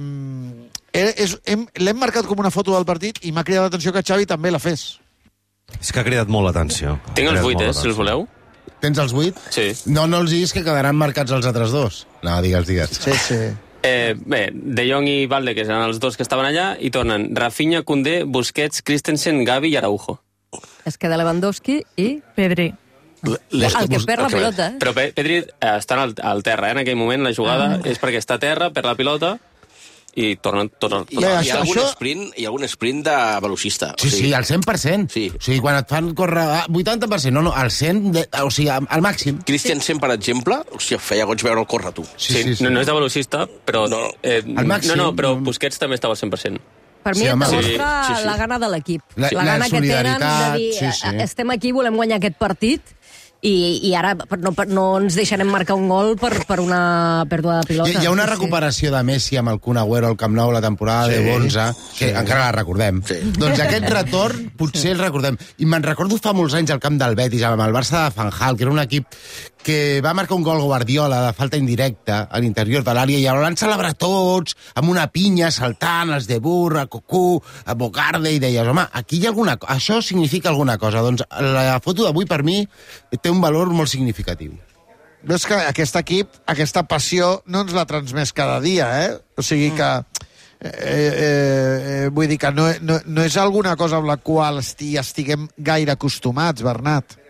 L'hem marcat com una foto del partit i m'ha cridat l'atenció que Xavi també la fes. És que ha cridat molt l'atenció. Tinc els vuit, eh, si els voleu. Tens els vuit? Sí. No, no els diguis que quedaran marcats els altres dos. No, digues, digues. Sí, sí. Eh, bé, De Jong i Valde, que eren els dos que estaven allà, i tornen Rafinha, Koundé, Busquets, Christensen, Gavi i Araujo. Es queda Lewandowski i Pedri. Les... El que perd la pilota, eh? Però Pedri eh, està al, al terra, eh? En aquell moment la jugada ah. és perquè està a terra, perd la pilota i torna... torna, torna. I, Bé, hi, ha algun això... sprint, hi ha algun sprint de velocista. Sí, o sigui... sí, al cent per cent. Sí. O sigui, quan et fan córrer vuitanta per cent, no, no, al cent, de, o sigui, al màxim. Christensen, per exemple, o sigui, feia goig veure el córrer, tu. Sí, sí, sí, sí. No, no és de velocista, però... No, eh, no, no, però Busquets també estava al cent per cent. Per mi sí, et demostra sí, sí, sí. la gana de l'equip. La, la, la gana que tenen de dir, sí, sí. estem aquí, volem guanyar aquest partit, i, i ara no, no ens deixarem marcar un gol per, per una pèrdua de pilota. Hi, hi ha una sí, recuperació sí. de Messi amb el Kun Agüero al Camp Nou la temporada sí, de onze, que sí. encara la recordem. Sí. Doncs aquest retorn potser el recordem. I me'n recordo fa molts anys al camp del Betis, amb el Barça de Van Gaal, que era un equip que va marcar un gol Guardiola de falta indirecta a l'interior de l'àrea i el van celebrar tots, amb una pinya, saltant, els de Burr, a Cocu, a Bogarde, i deies, home, aquí hi ha alguna cosa, això significa alguna cosa. Doncs la foto d'avui, per mi, té un valor molt significatiu. No és que aquest equip, aquesta passió, no ens la transmès cada dia, eh? O sigui que... Eh, eh, eh, vull dir que no, no, no és alguna cosa amb la qual esti, estiguem gaire acostumats, Bernat.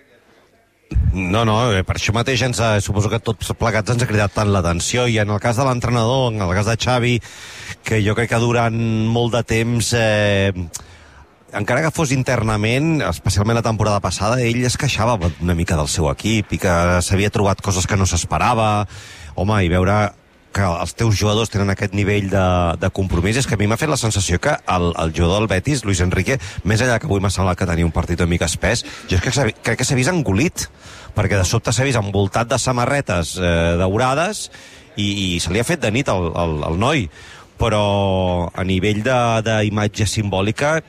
No, no, per això mateix ens ha, suposo que tots plegats ens ha cridat tant l'atenció, i en el cas de l'entrenador, en el cas de Xavi, que jo crec que durant molt de temps, eh, encara que fos internament, especialment la temporada passada, ell es queixava una mica del seu equip i que s'havia trobat coses que no s'esperava. Home, i veure que els teus jugadors tenen aquest nivell de, de compromís, és que a mi m'ha fet la sensació que el, el jugador del Betis, Luis Enrique, més allà que avui m'ha semblat que tenia un partit una mica espès, jo és que crec que s'ha vist engolit, perquè de sobte s'ha vist envoltat de samarretes eh, daurades i, i se li ha fet de nit al, al, al noi. Però a nivell d'imatge simbòlica,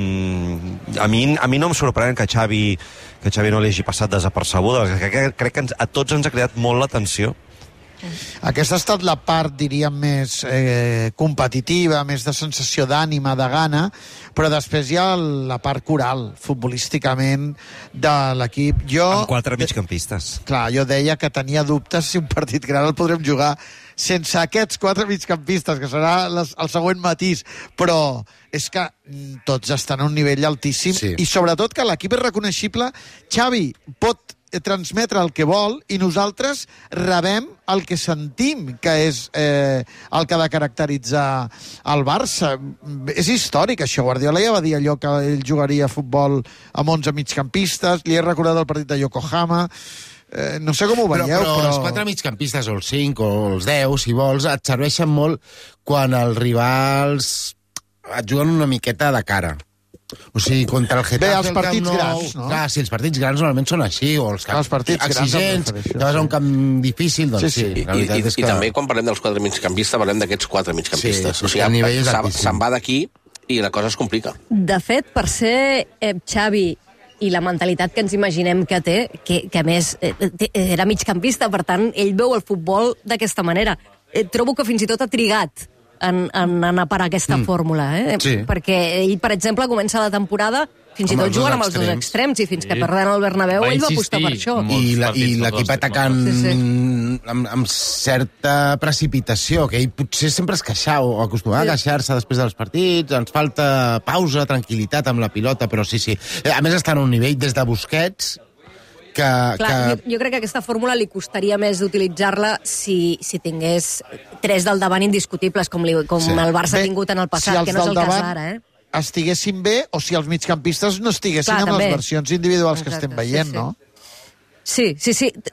mmm, a, mi, a mi no em sorprèn que Xavi, que Xavi no li hagi passat desapercebuda. Crec, crec que ens, a tots ens ha cridat molt l'atenció. Aquesta ha estat la part, diríem, més eh, competitiva, més de sensació d'ànima, de gana, però després hi ha la part coral, futbolísticament, de l'equip. Jo... Amb quatre migcampistes. Clar, jo deia que tenia dubtes si un partit gran el podrem jugar sense aquests quatre migcampistes, que serà les, el següent matís, però és que tots estan a un nivell altíssim, sí. I sobretot que l'equip és reconeixible. Xavi pot transmetre el que vol i nosaltres rebem el que sentim, que és eh, el que ha de caracteritzar el Barça. És històric, això. Guardiola ja va dir allò que ell jugaria a futbol amb onze migcampistes, li he recordat el partit de Yokohama. Eh, no sé com ho veieu, però, però... però... els quatre migcampistes, o els cinc, o els deu, si vols, et serveixen molt quan els rivals et juguen una miqueta de cara. O sigui, contra el Getafe... Bé, els partits grans, no? Clar, sí, els partits grans normalment són així, o els, els partits exigents, que vas a un camp difícil, doncs sí. sí, sí. I, i, és que... I també quan parlem dels quatre migcampistes, parlem d'aquests quatre migcampistes. Sí, o sigui, se'n va d'aquí i la cosa es complica. De fet, per ser eh, Xavi i la mentalitat que ens imaginem que té, que, que a més eh, era migcampista, per tant, ell veu el futbol d'aquesta manera. Eh, trobo que fins i tot ha trigat en, en, en a parar aquesta mm. fórmula, eh? Sí. Perquè ell, per exemple, comença la temporada fins i tot jugant amb els dos extrems, i fins sí. que perden el Bernabéu va ell va apostar per això. I l'equip atacant sí, sí. Amb, amb certa precipitació, que ell potser sempre es queixava, o acostumava sí. a queixar-se després dels partits, ens falta pausa, tranquil·litat amb la pilota, però sí, sí. A més està en un nivell des de Busquets que... Clar, que... Jo, jo crec que aquesta fórmula li costaria més d'utilitzar-la si, si tingués tres del davant indiscutibles, com, li, com sí. el Barça ha tingut en el passat, si que no és el cas ara, eh? Estiguessin bé, o si els migcampistes no estiguessin Clar, amb també. les versions individuals Exacte, que estem veient, sí, sí. no? Sí, sí, sí.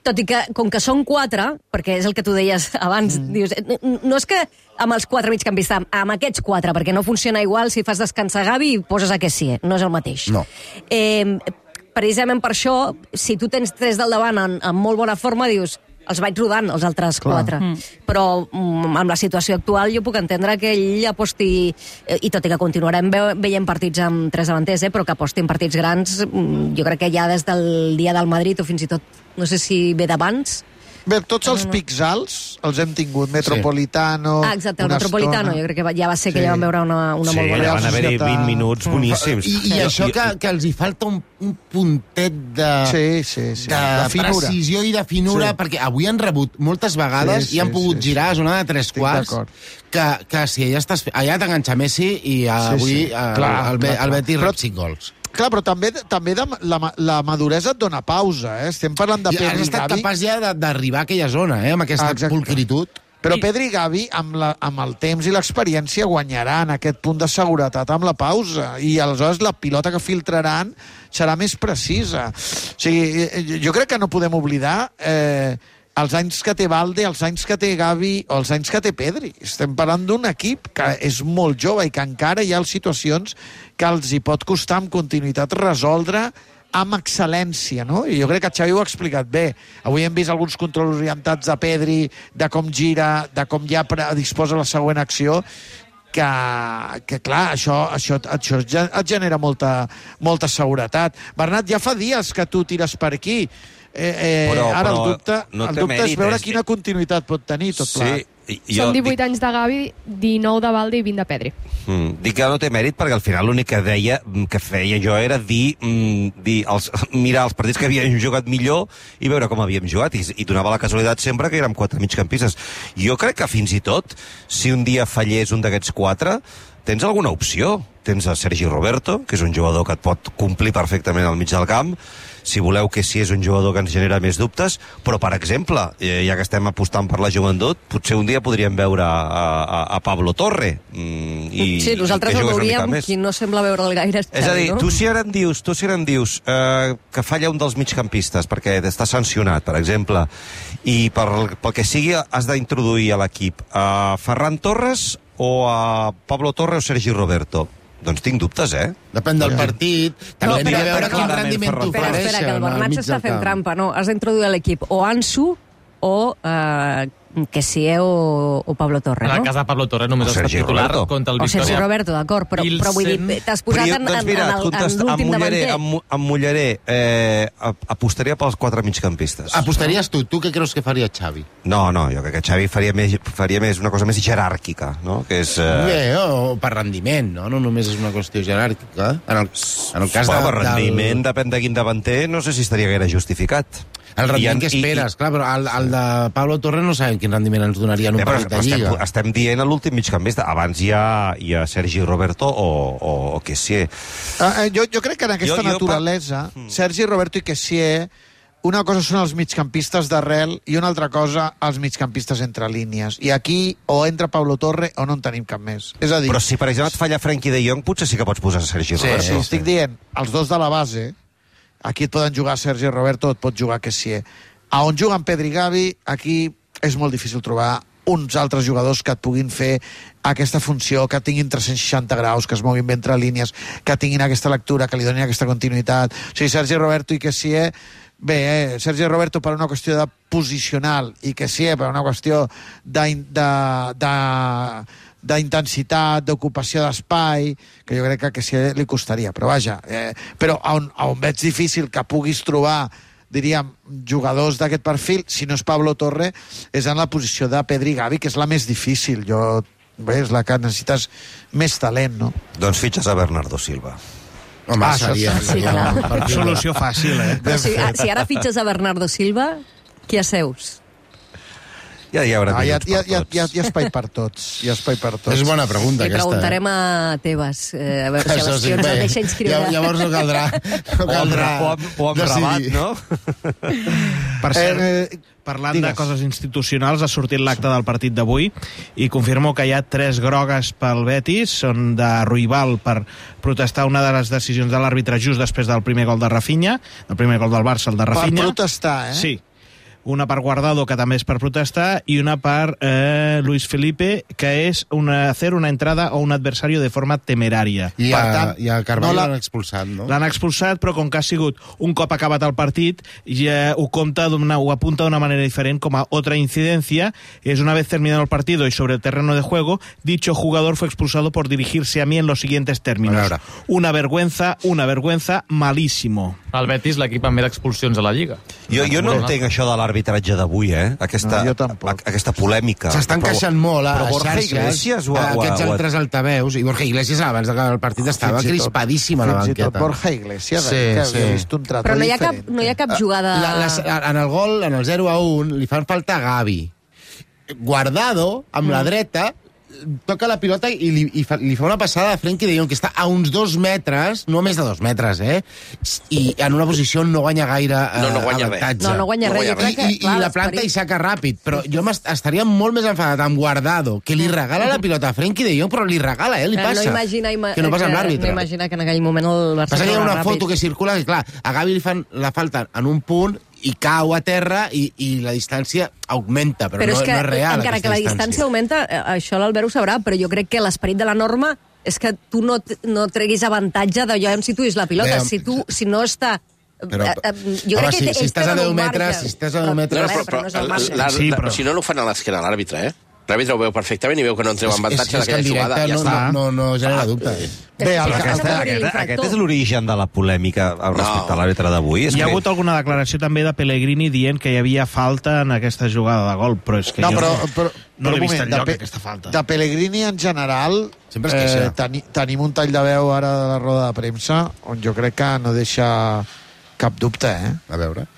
tot i que, com que són quatre, perquè és el que tu deies abans, mm. dius, no és que amb els quatre migcampistes, amb aquests quatre, perquè no funciona igual si fas descansar Gavi i poses a Kessié, no és el mateix. No. Eh, precisament per això, si tu tens tres del davant en, en molt bona forma, dius, els vaig rodant, els altres Clar. quatre. Mm. Però mm, amb la situació actual jo puc entendre que ell aposti, i tot i que continuarem ve veient partits amb tres davanters, eh, però que aposti en partits grans, mm, jo crec que ja des del dia del Madrid, o fins i tot, no sé si ve d'abans. Bé, tots els pics alts els hem tingut. Metropolitano... Ah, exacte, el Metropolitano. Estona. Jo crec que ja va ser que sí. ja vam veure una, una sí, molt bona... Sí, van haver-hi vint minuts boníssims. I, i això que, que els hi falta un, un puntet de, sí, sí, sí. de, de precisió i de finura, sí. perquè avui han rebut moltes vegades sí, sí, i han pogut sí, girar a zona de tres quarts, que, que si allà, estàs, allà t'enganxa Messi i avui sí, sí. El, clar, el, el, el Betis rep cinc gols. Clar, però també també de, la, la maduresa et dona pausa, eh? Estem parlant de I Pedri i Gavi. Has estat capaç ja d'arribar a aquella zona, eh? Amb aquesta ah, pulcritud. Però Pedri i Gavi, amb, la, amb el temps i l'experiència, guanyaran aquest punt de seguretat amb la pausa. I aleshores la pilota que filtraran serà més precisa. O sigui, jo crec que no podem oblidar... Eh, els anys que té Valde, els anys que té Gavi o els anys que té Pedri. Estem parlant d'un equip que és molt jove i que encara hi ha situacions que els hi pot costar amb continuïtat resoldre amb excel·lència, no? I jo crec que Xavi ho ha explicat bé. Avui hem vist alguns controls orientats de Pedri, de com gira, de com ja disposa la següent acció, que, que clar, això, això, això et genera molta, molta seguretat. Bernat, ja fa dies que tu tires per aquí. Eh, eh, però, ara però el dubte, no el dubte mèrit, és veure és... quina continuïtat pot tenir tot sí, plegat. Jo Són divuit dic... anys de Gavi, dinou de Valde i vint de Pedri. Mm, dic que no té mèrit perquè al final l'únic que deia, que feia jo era dir, mm, dir els, mirar els partits que havien jugat millor i veure com havíem jugat, i, i donava la casualitat sempre que érem quatre migcampistes. Jo crec que fins i tot, si un dia fallés un d'aquests quatre, tens alguna opció. Tens a Sergi Roberto, que és un jugador que et pot complir perfectament al mig del camp. Si voleu que sí és un jugador que ens genera més dubtes, però, per exemple, ja que estem apostant per la joventut, potser un dia podríem veure a, a, a Pablo Torre. Mm, i, sí, nosaltres el veuríem, qui no sembla veure'l gaire. És, és a dir, no? tu si ara em dius, tu si ara em dius eh, que falla un dels migcampistes perquè està sancionat, per exemple, i per, pel que sigui has d'introduir a l'equip a Ferran Torres o a Pablo Torre o Sergi Roberto. Doncs tinc dubtes, eh? Depèn del partit. També no, però, veure quin rendiment t'ofereixen. Espera, que el Bernat s'està fent trampa. No, has d'introduir a l'equip o Ansu o eh, Kessié o, o Pablo Torre, no? En el cas de Pablo Torre només ha estat titular Roberto. contra el Victoria. O Sergi Roberto, d'acord, però, però vull dir, t'has posat en, doncs mira, en, en, en l'últim davanter. Amb, amb Mulleré eh, apostaria pels quatre migcampistes. Apostaries tu? Tu què creus que faria Xavi? No, no, jo crec que Xavi faria més, faria més una cosa més jeràrquica, no? Que és... Eh... Bé, o per rendiment, no? No només és una qüestió jeràrquica. En el, en el cas bueno, de, per rendiment, del... depèn de quin davanter, no sé si estaria gaire justificat. El rendiment I, que esperes, i, clar, però el, el de Pablo Torre no sabem quin rendiment ens donaria en un partit de Lliga. Estem, estem dient a l'últim migcampista. Abans hi ha, hi ha Sergi Roberto o, o, o Kessié. Uh, jo, jo crec que en aquesta jo, naturalesa, jo... Sergi Roberto i Kessié, una cosa són els migcampistes d'arrel i una altra cosa els migcampistes entre línies. I aquí o entra Pablo Torre o no en tenim cap més. És a dir... Però si, per exemple, et falla Frenkie de Jong, potser sí que pots posar Sergi sí, Roberto. Sí, estic dient, els dos de la base, aquí et poden jugar Sergi Roberto o et pot jugar Kessié. A on juguen Pedri i Gavi, aquí és molt difícil trobar uns altres jugadors que et puguin fer aquesta funció, que tinguin tres-cents seixanta graus, que es moguin bé entre línies, que tinguin aquesta lectura, que li donin aquesta continuïtat. O sigui, Sergi Roberto i Kessié, bé, eh, Sergi Roberto per una qüestió de posicional i Kessié per una qüestió de... de, de d'intensitat, d'ocupació d'espai, que jo crec que a Kessié li costaria, però vaja, eh, però on, on veig difícil que puguis trobar, diríem, jugadors d'aquest perfil, si no és Pablo Torre, és en la posició de Pedri i Gavi, que és la més difícil, jo, bé, és la que necessites més talent, no? Doncs fitxes a Bernardo Silva. Home, ah, seria, sí, clar. Solució fàcil, eh? Però si, si ara fitxes a Bernardo Silva, qui asseus? Ja hi haurà ah, hi, ha, minuts hi, ha, per hi, ha, tots. hi, ha, hi ha espai per tots. Hi ha espai per tots. És bona pregunta, I aquesta. I preguntarem a Tebas, eh, a veure si a les sí, el deixa inscriure. Llavors no caldrà, no caldrà o amb, o amb rabat, no? Per cert, eh, parlant digues. de coses institucionals, ha sortit l'acte del partit d'avui i confirmo que hi ha tres grogues pel Betis, són de Ruibal per protestar una de les decisions de l'àrbitre just després del primer gol de Rafinha, el primer gol del Barça, el de Rafinha. Per protestar, eh? Sí. una per Guardado, que també és per protestar, i una per eh, Luis Felipe, que és una, hacer una entrada a un adversario de forma temerària. I per a, tant, i a Carvalho no l'han expulsat, no? L'han expulsat, però com que ha sigut un cop acabat el partit, ja ho compta d'una, ho apunta d'una manera diferent com a otra incidencia. Es una vez terminado el partido y sobre el terreno de juego, dicho jugador fue expulsado por dirigirse a mí en los siguientes términos. Una vergüenza, una vergüenza, malísimo. El Betis, l'equip amb més expulsions a la Lliga. Jo, jo no entenc això de l'arbitratge d'avui, eh? Aquesta, no, jo tampoc. a, aquesta polèmica. S'estan queixant molt a, però a Borja xarxes, Iglesias o a, a aquests o a, altres altaveus, i Borja Iglesias abans que el partit estava Fins i tot- crispadíssim a la fins i banqueta. tot Borja Iglesias, Sí, que sí. havia vist un trato Però no hi ha cap, diferent. no hi ha cap jugada... La, les, en el gol, en el zero a un, li fan falta a Gavi. Guardado, amb mm. la dreta, toca la pilota i li, i fa, li fa una passada a Frenkie de Jong, que està a uns dos metres, no més de dos metres, eh? I en una posició on no guanya gaire eh, No, no guanya avantatge. res. No, no guanya res. Jo crec que, I, i, clar, i la planta l'esperit- i saca ràpid, però jo estaria molt més enfadat amb Guardado, que li regala la pilota a Frenkie de Jong, però li regala, eh? Li passa. No imagina, ima que no passa amb que, l'àrbitre. no imagina que en aquell moment el Barça... Passa que hi ha una ràpid. foto que circula que, clar, a Gavi li fan la falta en un punt i cau a terra i, i la distància augmenta, però, Però no, és que, no és real. encara que la distància augmenta, eh, això l'Albert ho sabrà, però jo crec que l'esperit de la norma és que tu no, t- no treguis avantatge d'allò on situïs la pilota. Bé, si tu, si no està... Però, eh, eh, jo home, crec que si, ells si estàs a tenen deu un marge. metres, si estàs a deu metres... No, però, però, no és el marge. la, Sí, la, però- si no, no ho fan a l'esquena l'àrbitre, eh? L'àrbitre ho veu perfectament i veu que no entreu És- en avantatge és- és que en d'aquella jugada. directe Ja no- està. no- no genera dubte. Bé, el, Però aquesta, aquest, aquest és l'origen de la polèmica respecte a l'àrbitre d'avui. És Hi ha que- hagut alguna declaració també de Pellegrini dient que hi havia falta en aquesta jugada de gol, però és que No, jo però, no, però, no l'he però un vist moment, enlloc, de Pe- aquesta falta. De Pellegrini en general, Sempre es queixa. teni, tenim un tall de veu ara de la roda de premsa on jo crec que no deixa cap dubte, eh? A veure.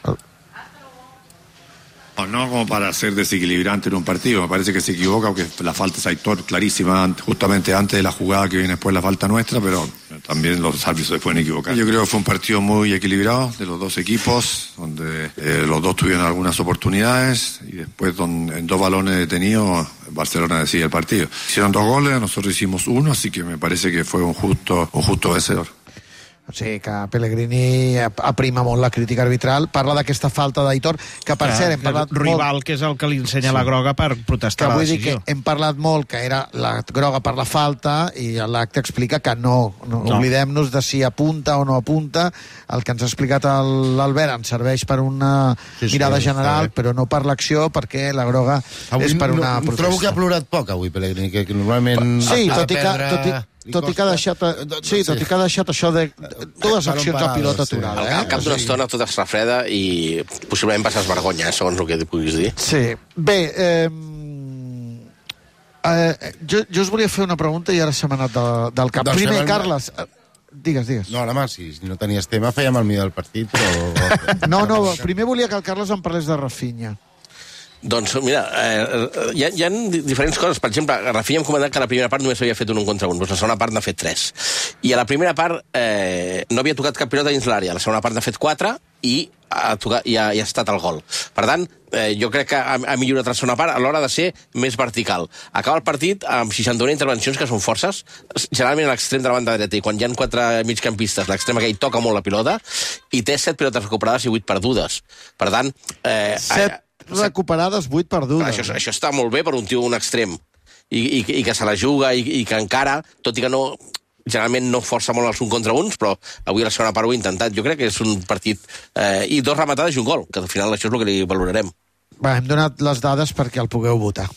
No como para ser desequilibrante en un partido, me parece que se equivoca porque la falta es Aitor clarísima ant- justamente antes de la jugada que viene después la falta nuestra, pero también los árbitros se pueden equivocar. Yo creo que fue un partido muy equilibrado de los dos equipos, donde eh, los dos tuvieron algunas oportunidades y después don- en dos balones detenidos Barcelona decide el partido. Hicieron dos goles, nosotros hicimos uno, así que me parece que fue un justo, un justo vencedor. O sigui que Pellegrini aprima molt la crítica arbitral, parla d'aquesta falta d'Aitor, que per cert hem parlat rival, molt... que és el que li ensenya sí. la groga per protestar Que la vull dir decisió. que hem parlat molt que era la groga per la falta i l'acte explica que no, no, No. oblidem-nos de si apunta o no apunta. El que ens ha explicat el- l'Albert ens serveix per una Sí, sí, mirada està general, bé. però no per l'acció, perquè la groga Avui és per una no, protesta. trobo que ha plorat poc avui, Pellegrini, que, que normalment... Sí, ha de tot i que, perdre- tot i, tot i que ha deixat, sí, tot i que ha deixat això de dues Balón accions a parado, pilota sí. aturada. Al, Eh? al cap d'una estona tot es refreda i possiblement passes vergonya, eh, segons el que puguis dir. Sí. Bé, eh, eh, jo, jo us volia fer una pregunta i ara se m'ha anat de, del cap. Doncs Primer, fem el- Carles, eh, digues, digues. No, home, si no tenies tema, fèiem el millor del partit, però... No, no, primer volia que el Carles em parlés de Rafinha. Doncs mira, eh, hi, ha, hi ha di- diferents coses. Per exemple, a Rafinha hem comentat que a la primera part només havia fet un un contra un, doncs la segona part n'ha fet tres. I a la primera part eh, no havia tocat cap pilota dins l'àrea, a la segona part n'ha fet quatre i ha, tocat, i, ha, i ha estat el gol. Per tant, eh, jo crec que ha, ha millorat la segona part a l'hora de ser més vertical. Acaba el partit amb seixanta-una intervencions, que són forces, generalment a l'extrem de la banda dreta, i quan hi ha quatre migcampistes, l'extrem aquell toca molt la pilota, i té set pilotes recuperades i vuit perdudes. Per tant... Eh, Set recuperades, vuit perdudes. això, això està molt bé per un tio un extrem i, i, i que se la juga i, i que encara, tot i que no generalment no força molt els un contra uns, però avui a la segona part ho he intentat. Jo crec que és un partit... Eh, i dos rematades i un gol, que al final això és el que li valorarem. Va, hem donat les dades perquè el pugueu votar.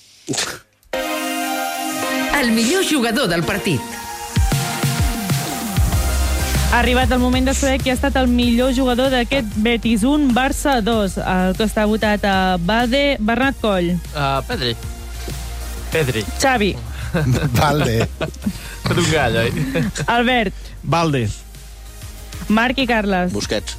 El millor jugador del partit. Ha arribat el moment de saber qui ha estat el millor jugador d'aquest Betis un, Barça dos. El que està votat a Balde, Bernat Coll. Uh, Pedri. Pedri. Xavi. Valde. Tot un gall, oi? Albert. Valde. Marc i Carles. Busquets.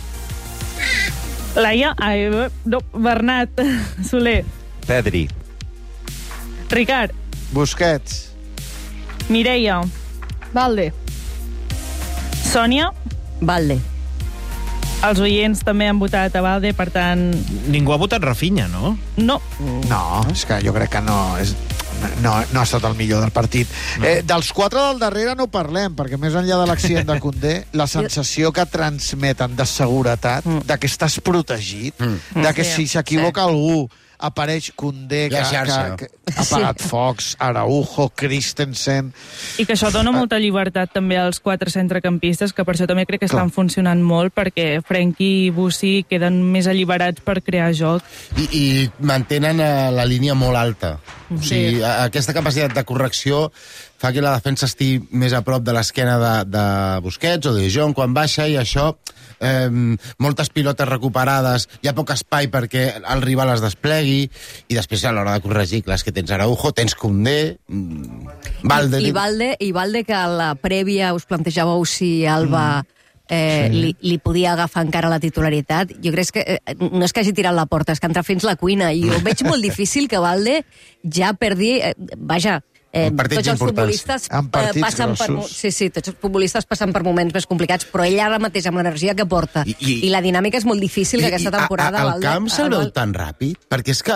Laia. Ai, no, Bernat. Soler. Pedri. Ricard. Busquets. Mireia. Valde. Sònia. Valde. Els oients també han votat a Valde, per tant... Ningú ha votat Rafinha, no? No. No, és que jo crec que no... És, no, no ha estat el millor del partit. Eh, dels quatre del darrere no parlem, perquè més enllà de l'accident de Koundé, la sensació que transmeten de seguretat, de que estàs protegit, de que si s'equivoca algú apareix Koundé, que, que, que ha pagat focs, Araujo, Christensen... I que això dona molta llibertat també als quatre centrecampistes, que per això també crec que estan funcionant molt, perquè Frenkie i Bussi queden més alliberats per crear joc. I, i mantenen la línia molt alta. O sigui, aquesta capacitat de correcció fa que la defensa estigui més a prop de l'esquena de, de Busquets o de Jong quan baixa, i això... Eh, moltes pilotes recuperades, hi ha poc espai perquè el rival es desplegui, i després a l'hora de corregir, clar, és que tens Araujo, tens Koundé, Valde... I, i, Valde, i Valde, que a la prèvia us plantejàveu si Alba eh, sí. li, li podia agafar encara la titularitat. Jo crec que eh, no és que hagi tirat la porta, és que ha entrat fins la cuina, i jo veig molt difícil que Valde ja perdi... Eh, vaja, Eh, tots els futbolistes eh, passen per, sí, sí, tots els futbolistes passen per moments més complicats, però ell ara mateix amb l'energia que porta i, i, i la dinàmica és molt difícil, que aquesta temporada... El camp se'l veu tan ràpid? Perquè és que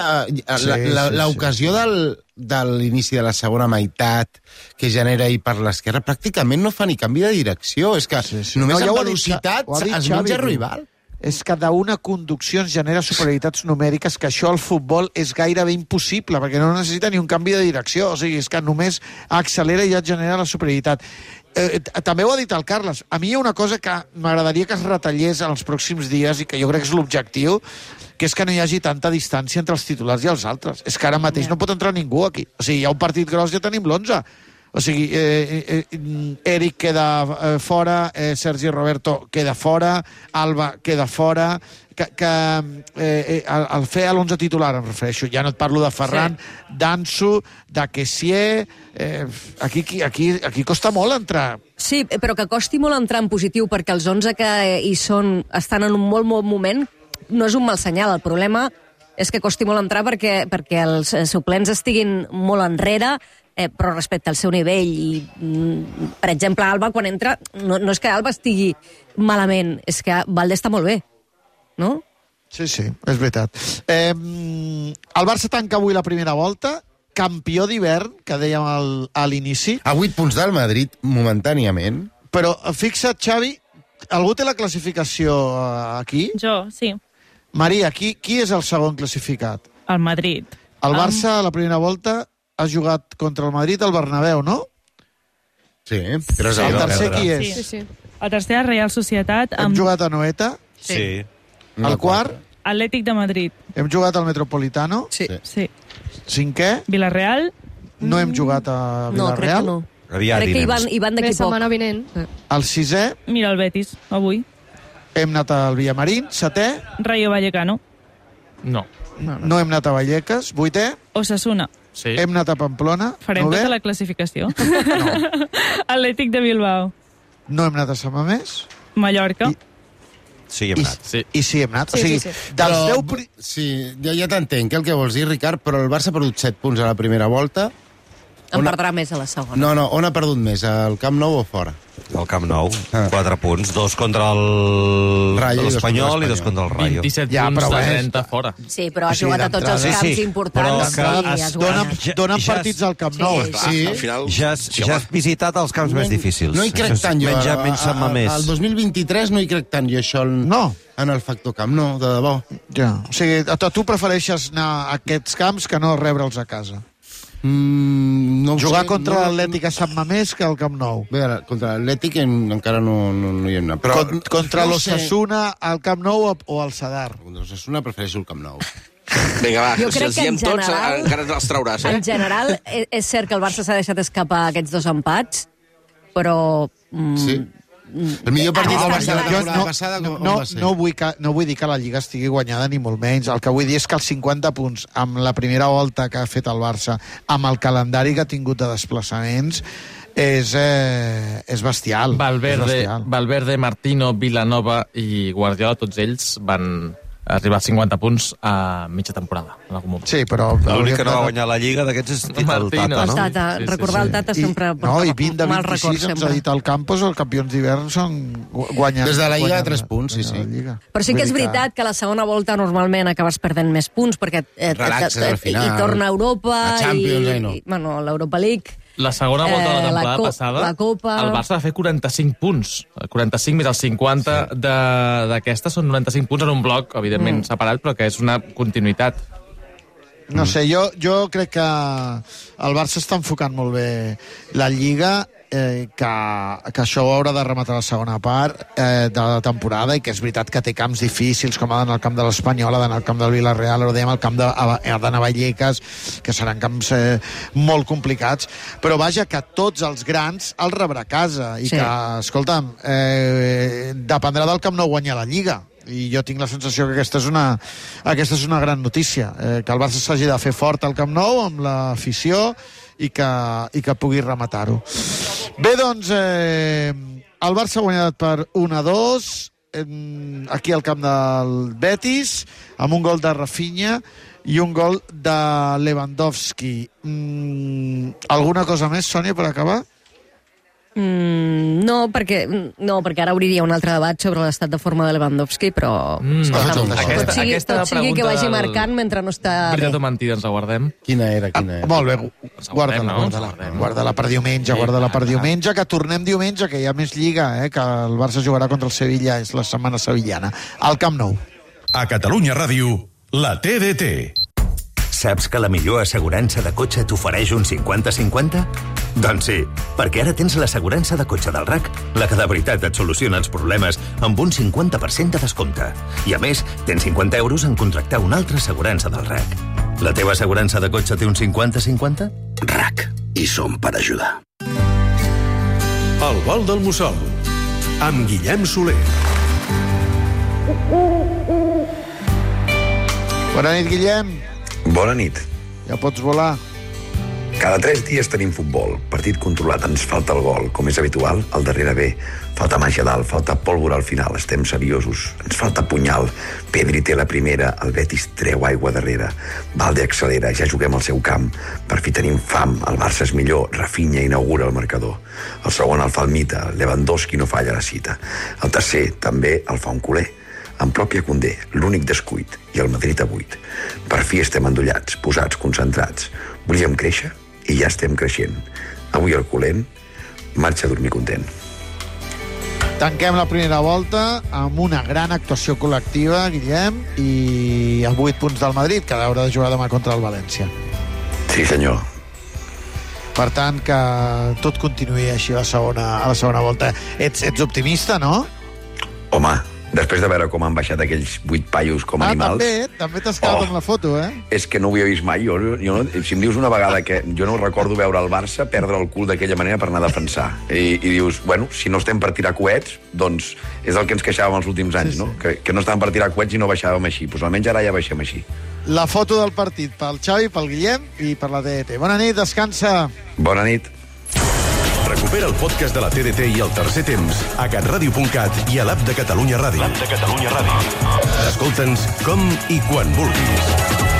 l'ocasió sí, sí, sí. de l'inici de la segona meitat que genera ahir per l'esquerra pràcticament no fa ni canvi de direcció, és que sí, sí. només no, amb velocitat dit, es menja el rival. És que d'una conducció es genera superioritats numèriques, que això al futbol és gairebé impossible, perquè no necessita ni un canvi de direcció, o sigui, és que només accelera i ja et genera la superioritat. Eh, també ho ha dit el Carles, a mi hi ha una cosa que m'agradaria que es retallés en els pròxims dies, i que jo crec que és l'objectiu, que és que no hi hagi tanta distància entre els titulars i els altres. És que ara mateix no pot entrar ningú aquí. O sigui, hi ha un partit gros, ja tenim l'onze. O sigui, eh, eh, Eric queda eh, fora, eh, Sergi Roberto queda fora, Alba queda fora, que, que eh, el, el fer a l'onze titular, em refereixo, ja no et parlo de Ferran, sí. Danso, de Kessié, eh, aquí, aquí, aquí costa molt entrar. Sí, però que costi molt entrar en positiu, perquè els onze que hi són estan en un molt, molt moment, no és un mal senyal. El problema és que costi molt entrar perquè, perquè els suplents estiguin molt enrere, Eh, però respecte al seu nivell. I, mm, per exemple, Alba, quan entra, no, no és que Alba estigui malament, és que Valde està molt bé, no? Sí, sí, és veritat. Eh, el Barça tanca avui la primera volta, campió d'hivern, que dèiem al, a l'inici. A vuit punts del Madrid, momentàniament. Però fixa't, Xavi, algú té la classificació aquí? Jo, sí. Maria, qui, qui és el segon classificat? El Madrid. El Barça, a la primera volta, ha jugat contra el Madrid al Bernabéu, no? Sí, tres a el tercer qui és? Sí, sí. El tercer és Real Societat. Hem amb... jugat a Noeta? Sí. El quart? Atlètic de Madrid. Hem jugat al Metropolitano? Sí. sí. Cinquè? Villarreal? No hem jugat a Villarreal? No, crec que no. Aviat, crec que hi van, hi van d'aquí poc. setmana vinent. El sisè? Mira el Betis, avui. Hem anat al Villamarín. Setè? Rayo Vallecano. No. No, no hem anat a Vallecas. Vuitè? Osasuna. Sí. Hem anat a Pamplona. Farem tota la classificació. No. Atlètic de Bilbao. No hem anat a Sant Mamés. Mallorca. I... Sí, hem anat. I, sí. I sí, hem anat. Sí, o sigui, sí, sí. dels però, deu... Pri... Sí, ja, ja t'entenc, el que vols dir, Ricard, però el Barça ha perdut set punts a la primera volta. En on perdrà més a la segona. No, no, on ha perdut més? Al Camp Nou o fora? Al Camp Nou, ah. quatre punts, dos contra el Rayo l'Espanyol i dos contra el Rayo. vint-i-set ja, punts de trenta és... fora. Sí, però ha jugat a tots els camps sí, sí. importants. Però sí, es donen, ja, donen ja partits al Camp Nou. Sí, sí. Al final... Ja has, ja has visitat els camps no, més difícils. No hi crec tant jo. Menja, menja més. Al dos mil vint-i-tres no hi crec tant jo això el, no. en el factor camp, no, de debò. Ja. O sigui, tu prefereixes anar a aquests camps que no rebre'ls a casa. Mm, no Jugar sé, contra no, l'Atlètic a Sant Mamés que al Camp Nou. Bé, contra l'Atlètic encara no, no, no hi hem anat. Però, Con, contra no l'Osasuna al Camp Nou o, o al Sadar? Contra l'Osasuna prefereixo el Camp Nou. Vinga, va, jo si els diem tots, general, encara els trauràs, eh? En general, és cert que el Barça s'ha deixat escapar aquests dos empats, però... Mm, sí. El millor partit del Barça de la temporada no, passada com, no, va ser? No vull, que, no vull dir que la Lliga estigui guanyada ni molt menys. El que vull dir és que els cinquanta punts amb la primera volta que ha fet el Barça, amb el calendari que ha tingut de desplaçaments, és, eh, és bestial. Valverde, és bestial. Valverde, Martino, Vilanova i Guardiola, tots ells van arribar a cinquanta punts a mitja temporada. Sí, però... L'únic que no va guanyar la Lliga d'aquests és el Tata, no? El Tata, recordar el Tata sempre no, i vint de mal record vint-i-sis ens ha sempre. dit el Campos, els campions d'hivern són guanyant. Des de la Lliga guanyant, de tres punts, sí, sí. Però sí que és veritat que a la segona volta normalment acabes perdent més punts perquè eh, Relaxes eh, al final. i torna a Europa La Champions, i, ai, no. i bueno, l'Europa League. La segona volta de la Eh, la temporada co- passada, la Copa. el Barça va fer quaranta-cinc punts. quaranta-cinc més els cinquanta sí. d'aquesta són noranta-cinc punts en un bloc, evidentment mm. separat, però que és una continuïtat. No sé, jo, jo crec que el Barça està enfocant molt bé la Lliga, eh, que, que això ho haurà de rematar la segona part eh, de la temporada, i que és veritat que té camps difícils, com ha d'anar al camp de l'Espanyol, ha d'anar al camp del Villarreal, ho dèiem, al camp de, ha d'anar a Vallecas, que seran camps eh, molt complicats, però vaja, que tots els grans els rebrà a casa, i Sí. que, escolta'm, eh, dependrà del Camp Nou guanyar la Lliga, i jo tinc la sensació que aquesta és una, aquesta és una gran notícia, eh, que el Barça s'hagi de fer fort al Camp Nou amb l'afició i que, i que pugui rematar-ho. Bé, doncs, eh, el Barça ha guanyat per un a dos eh, aquí al camp del Betis, amb un gol de Rafinha i un gol de Lewandowski. Mm, alguna cosa més, Sònia, per acabar? Mm, no, perquè, no, perquè ara obriria un altre debat sobre l'estat de forma de Lewandowski, però Mm, escolta'm, aquesta- tot sigui, aquesta tot sigui que pregunta vagi del- marcant mentre no està bé. Veritat o mentida, ens la guardem? Quina era, quina era? Molt bé, guarda-la, no? guarda-la, guarda-la per diumenge, guarda-la per diumenge, que tornem diumenge, que hi ha més Lliga, eh, que el Barça jugarà contra el Sevilla, és la setmana sevillana, al Camp Nou. A Catalunya Ràdio, la T D T. Saps que la millor assegurança de cotxe t'ofereix un cinquanta cinquanta? Doncs sí, perquè ara tens l'assegurança de cotxe del R A C, la que de veritat et soluciona els problemes amb un cinquanta per cent de descompte. I a més, tens cinquanta euros en contractar una altra assegurança del R A C. La teva assegurança de cotxe té un cinquanta cinquanta? R A C. I som per ajudar. El vol del Mussol, amb Guillem Soler. Bona nit, Guillem. Bona nit. Ja pots volar. Cada tres dies tenim futbol. Partit controlat, ens falta el gol. Com és habitual, al darrere bé. Falta màgia dalt, falta pólvora al final. Estem seriosos. Ens falta punyal. Pedri té la primera, el Betis treu aigua darrere. Valde accelera, ja juguem al seu camp. Per fi tenim fam, el Barça és millor. Rafinha inaugura el marcador. El segon el fa el mite, Lewandowski no falla la cita. El tercer també el fa un culer. En pròpia Condé, l'únic descuit, i el Madrid a vuit. Per fi estem endollats, posats, concentrats. Volíem créixer i ja estem creixent. Avui el culent marxa a dormir content. Tanquem la primera volta amb una gran actuació col·lectiva, Guillem, i els vuit punts del Madrid, que haurà de jugar demà contra el València. Sí, senyor. Per tant, que tot continuï així a la segona, a la segona volta. Ets, ets optimista, no? Home, després de veure com han baixat aquells vuit paios com Ah, animals... també, també t'has quedat Oh. amb la foto, eh? És que no ho havia vist mai. Jo, jo, si em dius una vegada que jo no recordo veure el Barça perdre el cul d'aquella manera per anar a defensar. I, i dius, bueno, si no estem per tirar coets, doncs és el que ens queixàvem els últims anys, sí, sí. no? Que, que no estàvem per tirar coets i no baixàvem així. Doncs almenys ara ja baixem així. La foto del partit pel Xavi, pel Guillem i per la T D T. Bona nit, descansa. Bona nit. Recupera el podcast de la T D T i el tercer temps a catradio punt cat i a l'app de Catalunya Ràdio. L'app de Catalunya Ràdio. Escolta'ns com i quan vulguis.